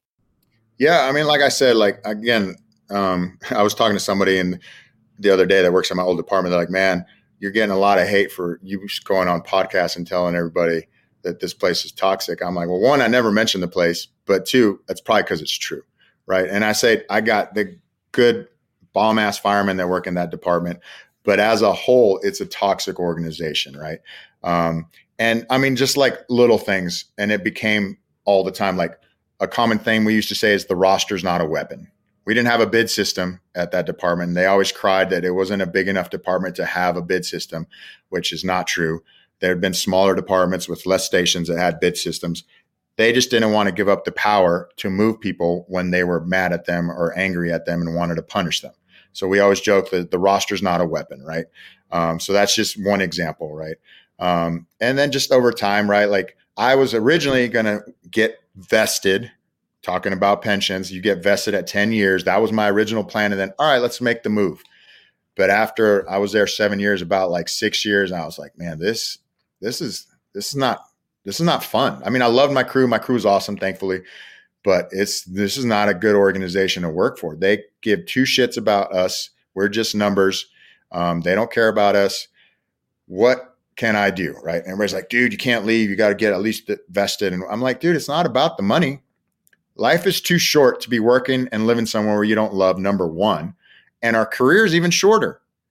Yeah, I mean, like I said, like again, um, I was talking to somebody in the other day that works in my old department. They're like, "Man, you're getting a lot of hate for you going on podcasts and telling everybody that this place is toxic." I'm like, well, one, I never mentioned the place, but two, that's probably because it's true, right? And I say I got the good bomb ass firemen that work in that department, but as a whole, it's a toxic organization, right? Um, and I mean, just like little things, and it became all the time. Like a common thing we used to say is the roster's not a weapon. We didn't have a bid system at that department. They always cried that it wasn't a big enough department to have a bid system, which is not true. There had been smaller departments with less stations that had bid systems. They just didn't want to give up the power to move people when they were mad at them or angry at them and wanted to punish them. So we always joke that the roster's not a weapon, right? Um, so that's just one example, right? Um, and then just over time, right? Like I was originally going to get vested, talking about pensions. You get vested at ten years. That was my original plan. And then, all right, let's make the move. But after I was there seven years, about like six years, I was like, man, this, this is, this is not, this is not fun. I mean, I loved my crew. My crew is awesome, thankfully. But it's this is not a good organization to work for. They give two shits about us. We're just numbers. Um, they don't care about us. What can I do, right? And everybody's like, dude, you can't leave. You got to get at least vested. And I'm like, dude, it's not about the money. Life is too short to be working and living somewhere where you don't love, number one. And our career is even shorter.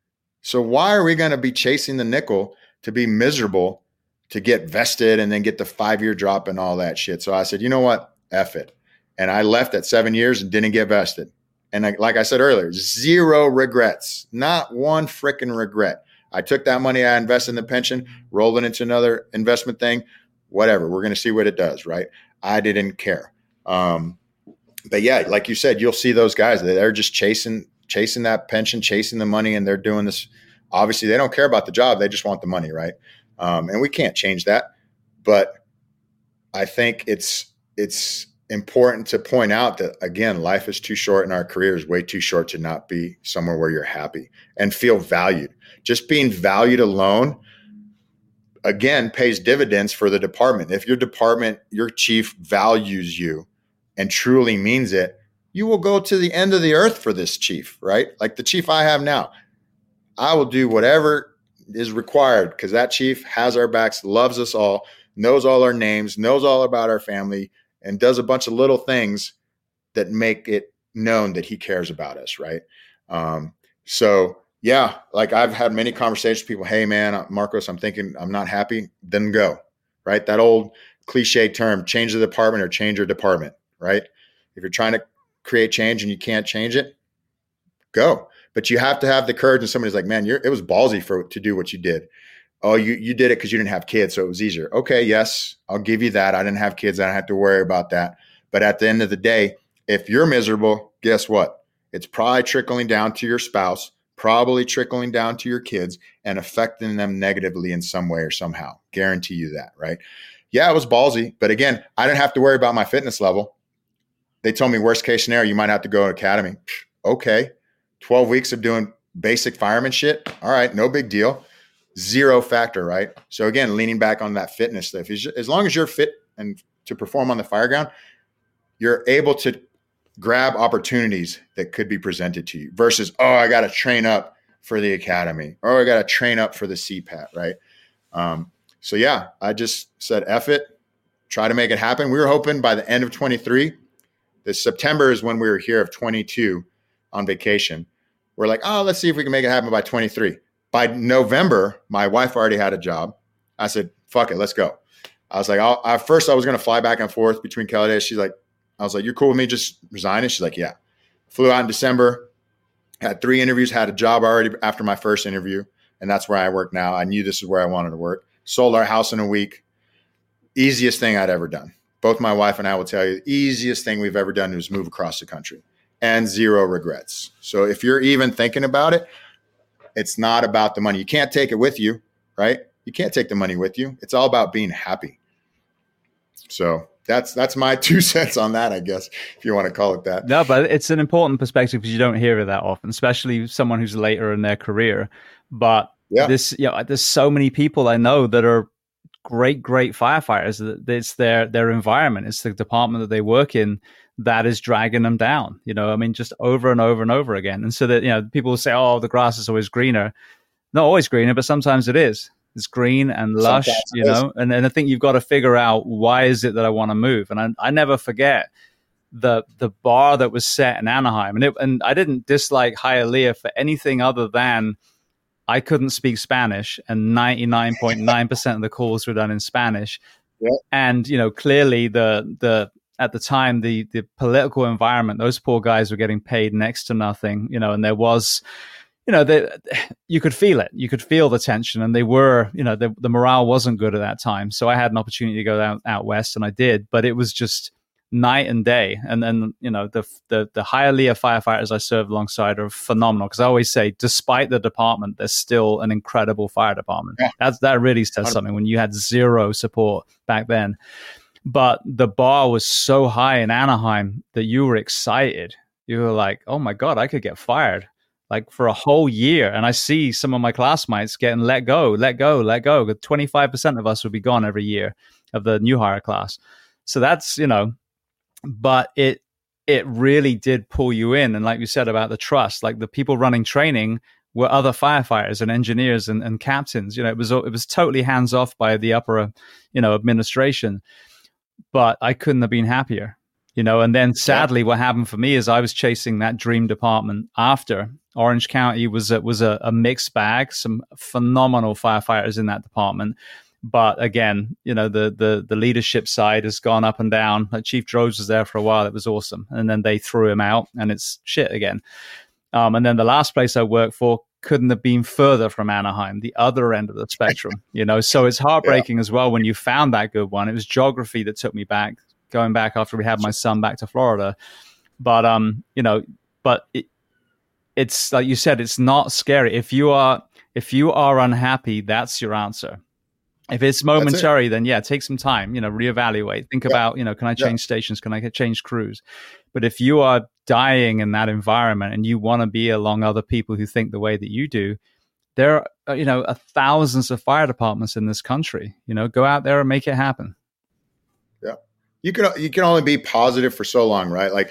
So why are we going to be chasing the nickel to be miserable, to get vested and then get the five-year drop and all that shit? So I said, you know what? F it. And I left at seven years and didn't get vested. And I, like I said earlier, zero regrets, not one freaking regret. I took that money I invested in the pension, rolled it into another investment thing, whatever. We're going to see what it does, right? I didn't care. Um, but yeah, like you said, you'll see those guys. They're just chasing, chasing that pension, chasing the money, and they're doing this. Obviously, they don't care about the job. They just want the money, right? Um, and we can't change that. But I think it's it's important to point out that, again, life is too short and our career is way too short to not be somewhere where you're happy and feel valued. Just being valued alone, again, pays dividends for the department. If your department, your chief values you and truly means it, you will go to the end of the earth for this chief, right? Like the chief I have now. I will do whatever is required because that chief has our backs, loves us all, knows all our names, knows all about our family, and does a bunch of little things that make it known that he cares about us, right? Um, so, yeah, like I've had many conversations with people, hey, man, Marcos, I'm thinking I'm not happy, then go, right? That old cliche term, change the department or change your department, right? If you're trying to create change and you can't change it, go. But you have to have the courage, and somebody's like, man, you're, it was ballsy for to do what you did. Oh, you you did it because you didn't have kids, so it was easier. Okay, yes, I'll give you that. I didn't have kids. I don't have to worry about that. But at the end of the day, if you're miserable, guess what? It's probably trickling down to your spouse, probably trickling down to your kids and affecting them negatively in some way or somehow. Guarantee you that, right? Yeah, it was ballsy. But again, I didn't have to worry about my fitness level. They told me worst case scenario, you might have to go to academy. Okay. twelve weeks of doing basic fireman shit. All right. No big deal. Zero factor, right? So again, leaning back on that fitness stuff, as long as you're fit and to perform on the fire ground, you're able to grab opportunities that could be presented to you versus, oh, I got to train up for the academy or I got to train up for the C PAT, right? Um, so yeah, I just said, F it, try to make it happen. We were hoping by the end of twenty-three, this September is when we were here of twenty-two on vacation. We're like, oh, let's see if we can make it happen by twenty-three. By November, my wife already had a job. I said, fuck it, let's go. I was like, I'll, at first I was going to fly back and forth between Kelly days. She's like, I was like, you're cool with me just resigning? She's like, yeah. Flew out in December, had three interviews, had a job already after my first interview. And that's where I work now. I knew this is where I wanted to work. Sold our house in a week. Easiest thing I'd ever done. Both my wife and I will tell you, the easiest thing we've ever done was move across the country and zero regrets. So if you're even thinking about it, it's not about the money. You can't take it with you, right? You can't take the money with you. It's all about being happy. So that's that's my two cents on that, I guess, if you want to call it that. No, but it's an important perspective because you don't hear it that often, especially someone who's later in their career. But yeah. this, you know, there's so many people I know that are great, great firefighters. It's their their environment. It's the department that they work in that is dragging them down, you know, I mean, just over and over and over again. And so that, you know, people will say, oh, the grass is always greener. Not always greener, but sometimes it is. It's green and lush, you know, and, and I think you've got to figure out why is it that I want to move. And I, I never forget the the bar that was set in Anaheim. And it, and I didn't dislike Hialeah for anything other than I couldn't speak Spanish and ninety-nine point nine percent of the calls were done in Spanish. Yeah. And, you know, clearly the the at the time, the the political environment, those poor guys were getting paid next to nothing, you know, and there was, you know, they, you could feel it. You could feel the tension, and they were, you know, the, the morale wasn't good at that time. So I had an opportunity to go out, out west, and I did, but it was just night and day. And then, you know, the the, the Hialeah firefighters I served alongside are phenomenal, because I always say, despite the department, there's still an incredible fire department. Yeah. That's, that really says something when you had zero support back then. But the bar was so high in Anaheim that you were excited. You were like, oh my God, I could get fired like for a whole year. And I see some of my classmates getting let go, let go, let go. twenty-five percent of us would be gone every year of the new hire class. So that's, you know, but it, it really did pull you in. And like you said about the trust, like the people running training were other firefighters and engineers and, and captains. You know, it was, it was totally hands off by the upper, you know, administration. But I couldn't have been happier, you know. And then sadly, what happened for me is I was chasing that dream department after Orange County was a, was a, a mixed bag. Some phenomenal firefighters in that department. But again, you know, the the the leadership side has gone up and down. Like Chief Droz was there for a while. It was awesome. And then they threw him out and it's shit again. Um, and then the last place I worked for couldn't have been further from Anaheim, the other end of the spectrum, you know? So it's heartbreaking yeah. as well when you found that good one. It was geography that took me back, going back after we had my son back to Florida. But, um, you know, but it, it's like you said, it's not scary. If you are, if you are unhappy, that's your answer. If it's momentary, it. then yeah, take some time, you know, reevaluate, think yeah. about, you know, can I change yeah. stations? Can I change crews? But if you are dying in that environment and you want to be along other people who think the way that you do, there are, you know, are thousands of fire departments in this country, you know, go out there and make it happen. Yeah. You can, you can only be positive for so long, right? Like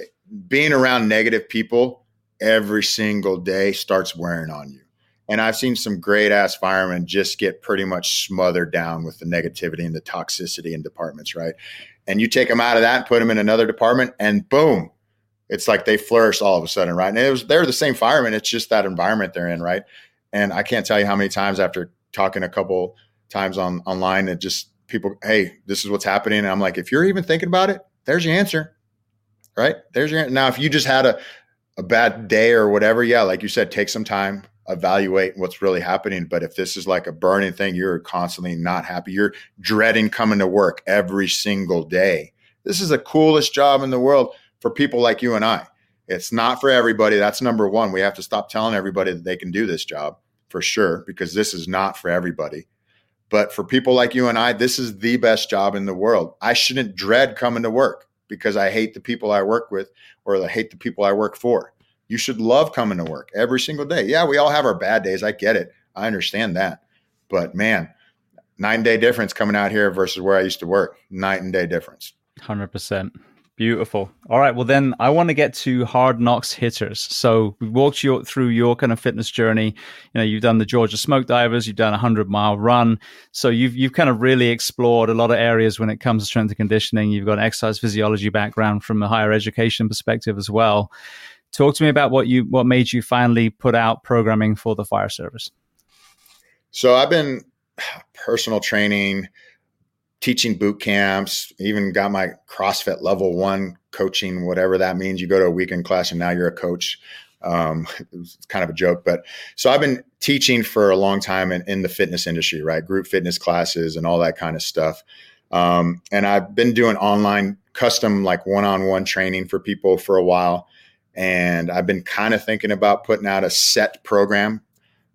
being around negative people every single day starts wearing on you. And I've seen some great ass firemen just get pretty much smothered down with the negativity and the toxicity in departments, right? And you take them out of that and put them in another department and boom, it's like they flourish all of a sudden, right? And it was, they're the same firemen. It's just that environment they're in, right? And I can't tell you how many times after talking a couple times on online that just people, hey, this is what's happening. And I'm like, if you're even thinking about it, there's your answer, right? There's your answer. Now, if you just had a, a bad day or whatever, yeah, like you said, take some time, evaluate what's really happening. But if this is like a burning thing, you're constantly not happy. You're dreading coming to work every single day. This is the coolest job in the world for people like you and I. It's not for everybody. That's number one. We have to stop telling everybody that they can do this job for sure, because this is not for everybody. But for people like you and I, this is the best job in the world. I shouldn't dread coming to work because I hate the people I work with or I hate the people I work for. You should love coming to work every single day. Yeah, we all have our bad days. I get it. I understand that. But man, night and day difference coming out here versus where I used to work. Night and day difference. one hundred percent. Beautiful. All right. Well, then I want to get to Hard Knocks hitters. So we walked you through your kind of fitness journey. You know, you've done the Georgia Smoke Divers, you've done a hundred mile run. So you've, you've kind of really explored a lot of areas when it comes to strength and conditioning. You've got an exercise physiology background from a higher education perspective as well. Talk to me about what you what made you finally put out programming for the fire service. So I've been personal training, teaching boot camps, even got my CrossFit level one coaching, whatever that means. You go to a weekend class and now you're a coach. Um, it's kind of a joke, but so I've been teaching for a long time in, in the fitness industry, right? Group fitness classes and all that kind of stuff. Um, and I've been doing online custom, like one-on-one training for people for a while. And I've been kind of thinking about putting out a set program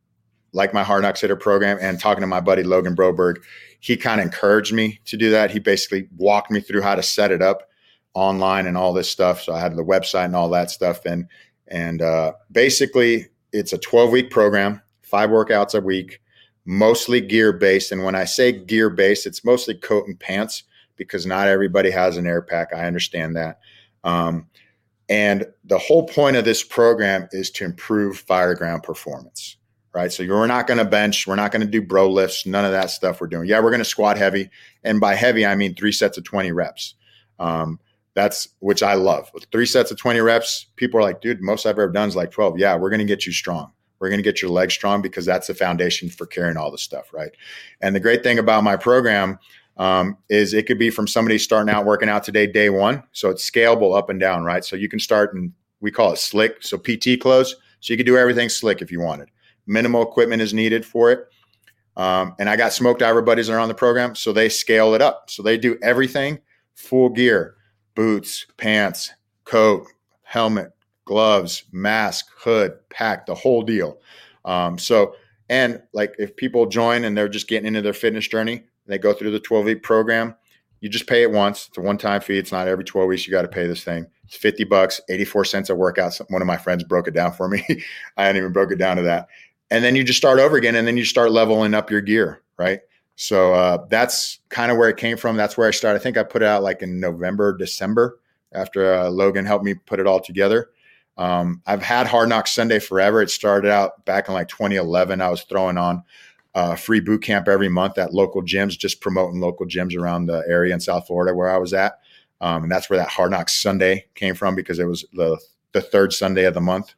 like my Hard Knocks Hitter program, and talking to my buddy Logan Broberg. He kind of encouraged me to do that. He basically walked me through how to set it up online and all this stuff. So I had the website and all that stuff. And, and uh, basically it's a twelve week program, five workouts a week, mostly gear based. And when I say gear based, it's mostly coat and pants because not everybody has an air pack. I understand that. Um, And the whole point of this program is to improve fireground performance, right? So we're not going to bench. We're not going to do bro lifts. None of that stuff we're doing. Yeah, we're going to squat heavy. And by heavy, I mean three sets of twenty reps. Um, that's which I love. With three sets of twenty reps, people are like, dude, most I've ever done is like twelve. Yeah, we're going to get you strong. We're going to get your legs strong because that's the foundation for carrying all this stuff, right? And the great thing about my program Um, is it could be from somebody starting out working out today, day one. So it's scalable up and down, right? So you can start in, we call it slick. So P T clothes. So you could do everything slick if you wanted. Minimal equipment is needed for it. Um, and I got smoke diver buddies that are on the program. So they scale it up. So they do everything full gear, boots, pants, coat, helmet, gloves, mask, hood, pack, the whole deal. Um, so, and like if people join and they're just getting into their fitness journey, they go through the twelve week program. You just pay it once. It's a one-time fee. It's not every twelve weeks you got to pay this thing. It's fifty bucks, eighty-four cents a workout. One of my friends broke it down for me. I hadn't even broke it down to that. And then you just start over again, and then you start leveling up your gear, right? So uh, that's kind of where it came from. That's where I started. I think I put it out like in November, December after uh, Logan helped me put it all together. Um, I've had Hard Knocks Sunday forever. It started out back in like twenty eleven. I was throwing on Uh, free boot camp every month at local gyms, just promoting local gyms around the area in South Florida where I was at. Um, and that's where that Hard Knocks Sunday came from because it was the, the third Sunday of the month.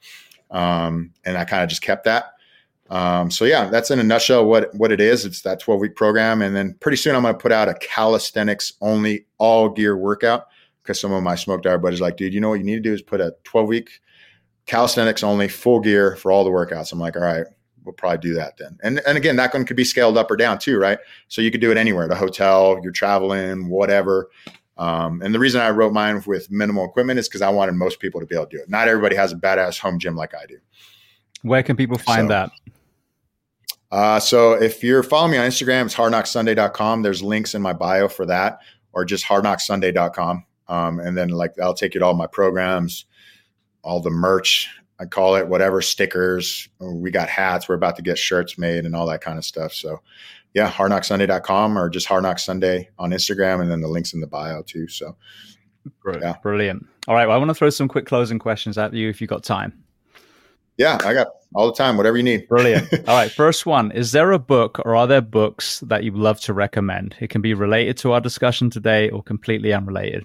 Um, and I kind of just kept that. Um, so yeah, that's in a nutshell what, what it is. It's that twelve week program. And then pretty soon I'm going to put out a calisthenics only all gear workout, because some of my smoke diver buddies are like, dude, you know what you need to do is put a twelve week calisthenics only full gear for all the workouts. I'm like, all right, we'll probably do that then. And and again, that one could be scaled up or down too, right? So you could do it anywhere, at a hotel, you're traveling, whatever. Um, and the reason I wrote mine with minimal equipment is because I wanted most people to be able to do it. Not everybody has a badass home gym like I do. Where can people find so, that? Uh, so if you're following me on Instagram, it's hard knock sunday dot com. There's links in my bio for that, or just hard knock sunday dot com. Um, and then like, I'll take you to all my programs, all the merch, I call it, whatever, stickers. We got hats. We're about to get shirts made and all that kind of stuff. So yeah, hard knock sunday dot com, or just Hard Knock Sunday on Instagram. And then the links in the bio too. So yeah. Brilliant. All right. Well, I want to throw some quick closing questions at you if you've got time. Yeah, I got all the time, whatever you need. Brilliant. All right. First one, is there a book or are there books that you'd love to recommend? It can be related to our discussion today or completely unrelated.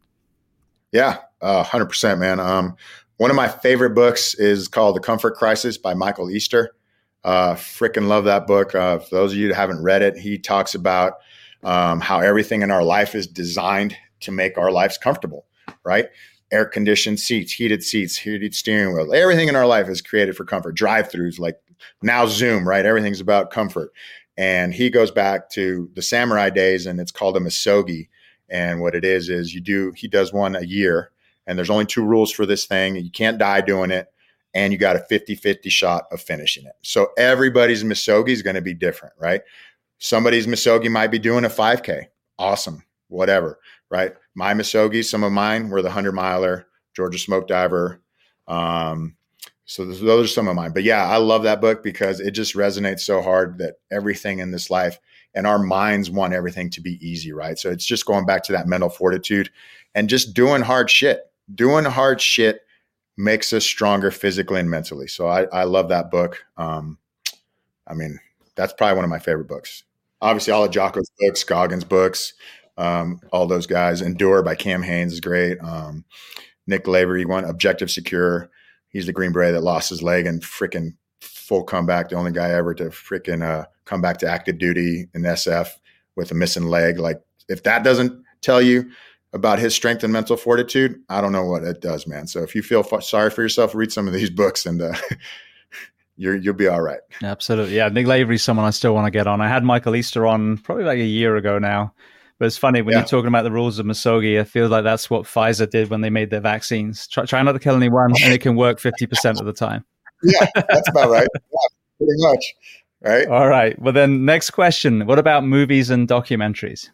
Yeah, uh, one hundred percent, man. Um, one of my favorite books is called The Comfort Crisis by Michael Easter. Uh, freaking love that book. Uh, for those of you that haven't read it, he talks about um, how everything in our life is designed to make our lives comfortable, right? Air-conditioned seats, heated seats, heated steering wheel. Everything in our life is created for comfort. Drive-thrus, like now Zoom, right? Everything's about comfort. And he goes back to the samurai days, and it's called a misogi. And what it is, is you do, he does one a year, and there's only two rules for this thing. You can't die doing it, and you got a fifty-fifty shot of finishing it. So everybody's misogi is going to be different, right? Somebody's misogi might be doing a five K. Awesome. Whatever, right? My misogi, some of mine were the hundred miler, Georgia Smoke Diver. Um, so those, those are some of mine. But yeah, I love that book because it just resonates so hard that everything in this life and our minds want everything to be easy, right? So it's just going back to that mental fortitude and just doing hard shit. Doing hard shit makes us stronger physically and mentally. So I, I love that book. Um, I mean, that's probably one of my favorite books. Obviously, all of Jocko's books, Goggins' books, um, all those guys. Endure by Cam Hanes is great. Um, Nick Lavery, one, Objective Secure. He's the Green Beret that lost his leg and freaking full comeback. The only guy ever to freaking uh, come back to active duty in S F with a missing leg. Like, if that doesn't tell you about his strength and mental fortitude, I don't know what it does, man. So if you feel f- sorry for yourself, read some of these books and uh, you're, you'll be all right. Absolutely. Yeah. Nick Lavery's someone I still want to get on. I had Michael Easter on probably like a year ago now. But it's funny when yeah. you're talking about the rules of misogi, I feel like that's what Pfizer did when they made their vaccines. Try, try not to kill anyone, and it can work fifty percent of the time. Yeah, that's about right. Yeah, pretty much. Right. All right. Well, then next question. What about movies and documentaries?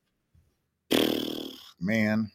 Man.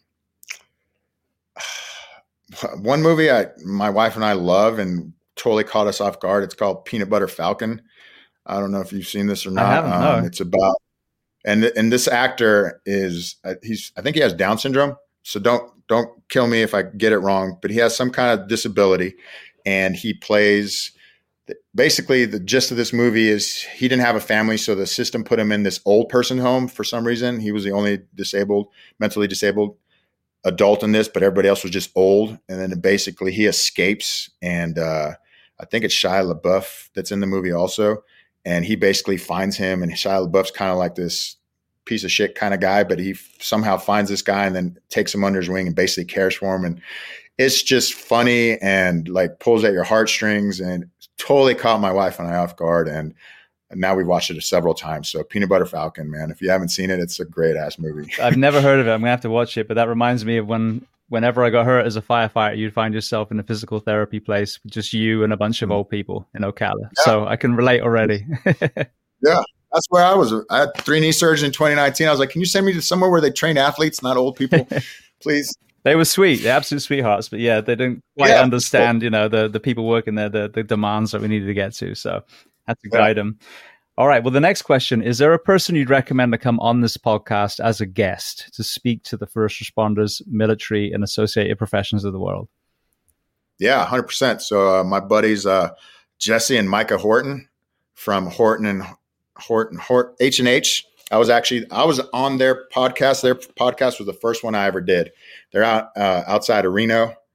One movie I, my wife and I love and totally caught us off guard. It's called Peanut Butter Falcon. I don't know if you've seen this or not. I haven't, um, no. It's about, and and this actor is, uh, he's, I think he has Down syndrome. So don't, don't kill me if I get it wrong, but he has some kind of disability and he plays, basically the gist of this movie is he didn't have a family. So the system put him in this old person home for some reason. He was the only disabled, mentally disabled adult in this, but everybody else was just old. And then basically he escapes. And uh, I think it's Shia LaBeouf that's in the movie also. And he basically finds him, and Shia LaBeouf's kind of like this piece of shit kind of guy, but he f- somehow finds this guy and then takes him under his wing and basically cares for him. And it's just funny and like pulls at your heartstrings and totally caught my wife and I off guard. And now we've watched it several times. So Peanut Butter Falcon, man, if you haven't seen it, it's a great ass movie. I've never heard of it. I'm gonna have to watch it, but that reminds me of when, whenever I got hurt as a firefighter, you'd find yourself in a physical therapy place with just you and a bunch of mm. old people in Ocala. Yeah. So I can relate already. Yeah. That's where I was. I had three knee surgeries in twenty nineteen. I was like, can you send me to somewhere where they train athletes, not old people, please? They were sweet. They're absolute sweethearts. But yeah, they didn't quite yeah. understand, you know, the, the people working there, the, the demands that we needed to get to. So had to guide yeah. them. All right. Well, the next question, is there a person you'd recommend to come on this podcast as a guest to speak to the first responders, military, and associated professions of the world? Yeah, one hundred percent. So uh, my buddies, uh, Jesse and Micah Horton from Horton and Horton, Hort, H and H. I was actually, I was on their podcast. Their podcast was the first one I ever did. They're out uh, outside of Reno.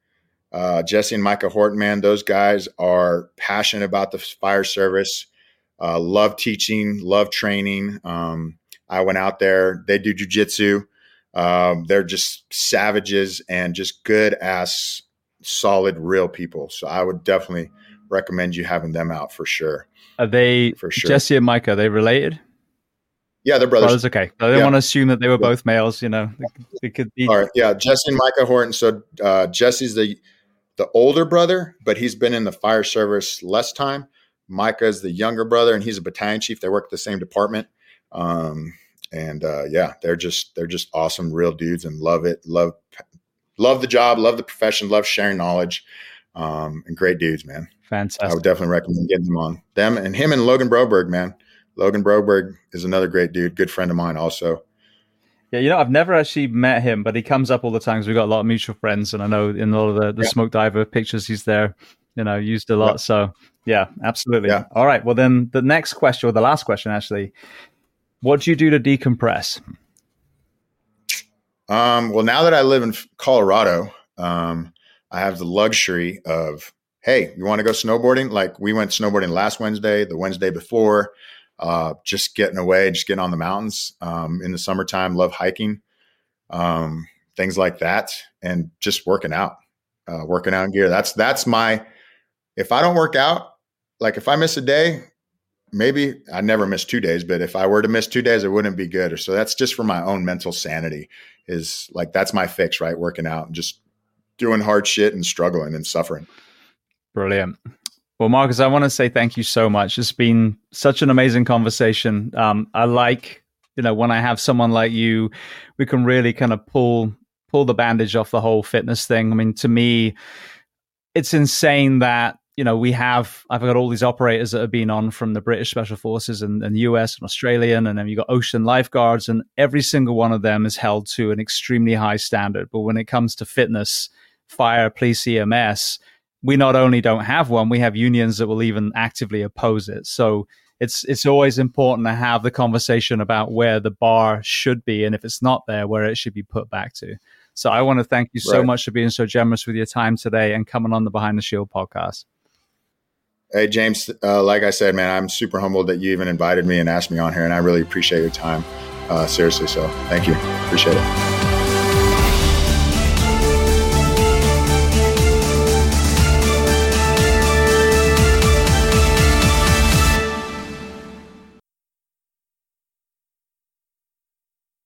Uh, Jesse and Micah Horton, man, those guys are passionate about the fire service, uh, love teaching, love training. Um, I went out there, they do jujitsu. Um, they're just savages and just good ass, solid, real people. So I would definitely recommend you having them out for sure. Are they, for sure. Jesse and Micah, are they related? Yeah, they're brothers. brothers okay. I didn't yeah. want to assume that they were yeah. both males, you know. They, they could be. All right. Yeah, Jesse and Micah Horton. So uh, Jesse's the the older brother, but he's been in the fire service less time. Micah's the younger brother, and he's a battalion chief. They work at the same department. Um, and uh, yeah, they're just they're just awesome, real dudes, and love it. Love love the job, love the profession, love sharing knowledge, um, and great dudes, man. Fantastic. I would definitely recommend getting them on. Them and him and Logan Broberg, man. Logan Broberg is another great dude, good friend of mine also. Yeah, you know, I've never actually met him, but he comes up all the time because we've got a lot of mutual friends, and I know in all of the, the yeah. smoke diver pictures he's there, you know, used a lot. Yeah. So yeah, absolutely. Yeah. All right. Well, then the next question, or the last question actually, what do you do to decompress? Um, well, now that I live in Colorado, um, I have the luxury of, hey, you want to go snowboarding? Like we went snowboarding last Wednesday, the Wednesday before. Uh, just getting away, just getting on the mountains um, in the summertime. Love hiking, um, things like that, and just working out, uh, working out in gear. That's that's my. If I don't work out, like if I miss a day, maybe I never miss two days. But if I were to miss two days, it wouldn't be good. So that's just for my own mental sanity. Is like that's my fix, right? Working out and just doing hard shit and struggling and suffering. Brilliant. Well, Marcus, I want to say thank you so much. It's been such an amazing conversation. Um, I like, you know, when I have someone like you, we can really kind of pull pull the bandage off the whole fitness thing. I mean, to me, it's insane that, you know, we have, I've got all these operators that have been on from the British Special Forces and, and U S and Australian, and then you've got ocean lifeguards, and every single one of them is held to an extremely high standard. But when it comes to fitness, fire, police, E M S, we not only don't have one, we have unions that will even actively oppose it. So it's it's always important to have the conversation about where the bar should be, and if it's not there, where it should be put back to. So I want to thank you so right. much for being so generous with your time today and coming on the Behind the Shield podcast. Hey, James, uh, like I said, man, I'm super humbled that you even invited me and asked me on here, and I really appreciate your time. Uh, seriously, so thank you. Appreciate it.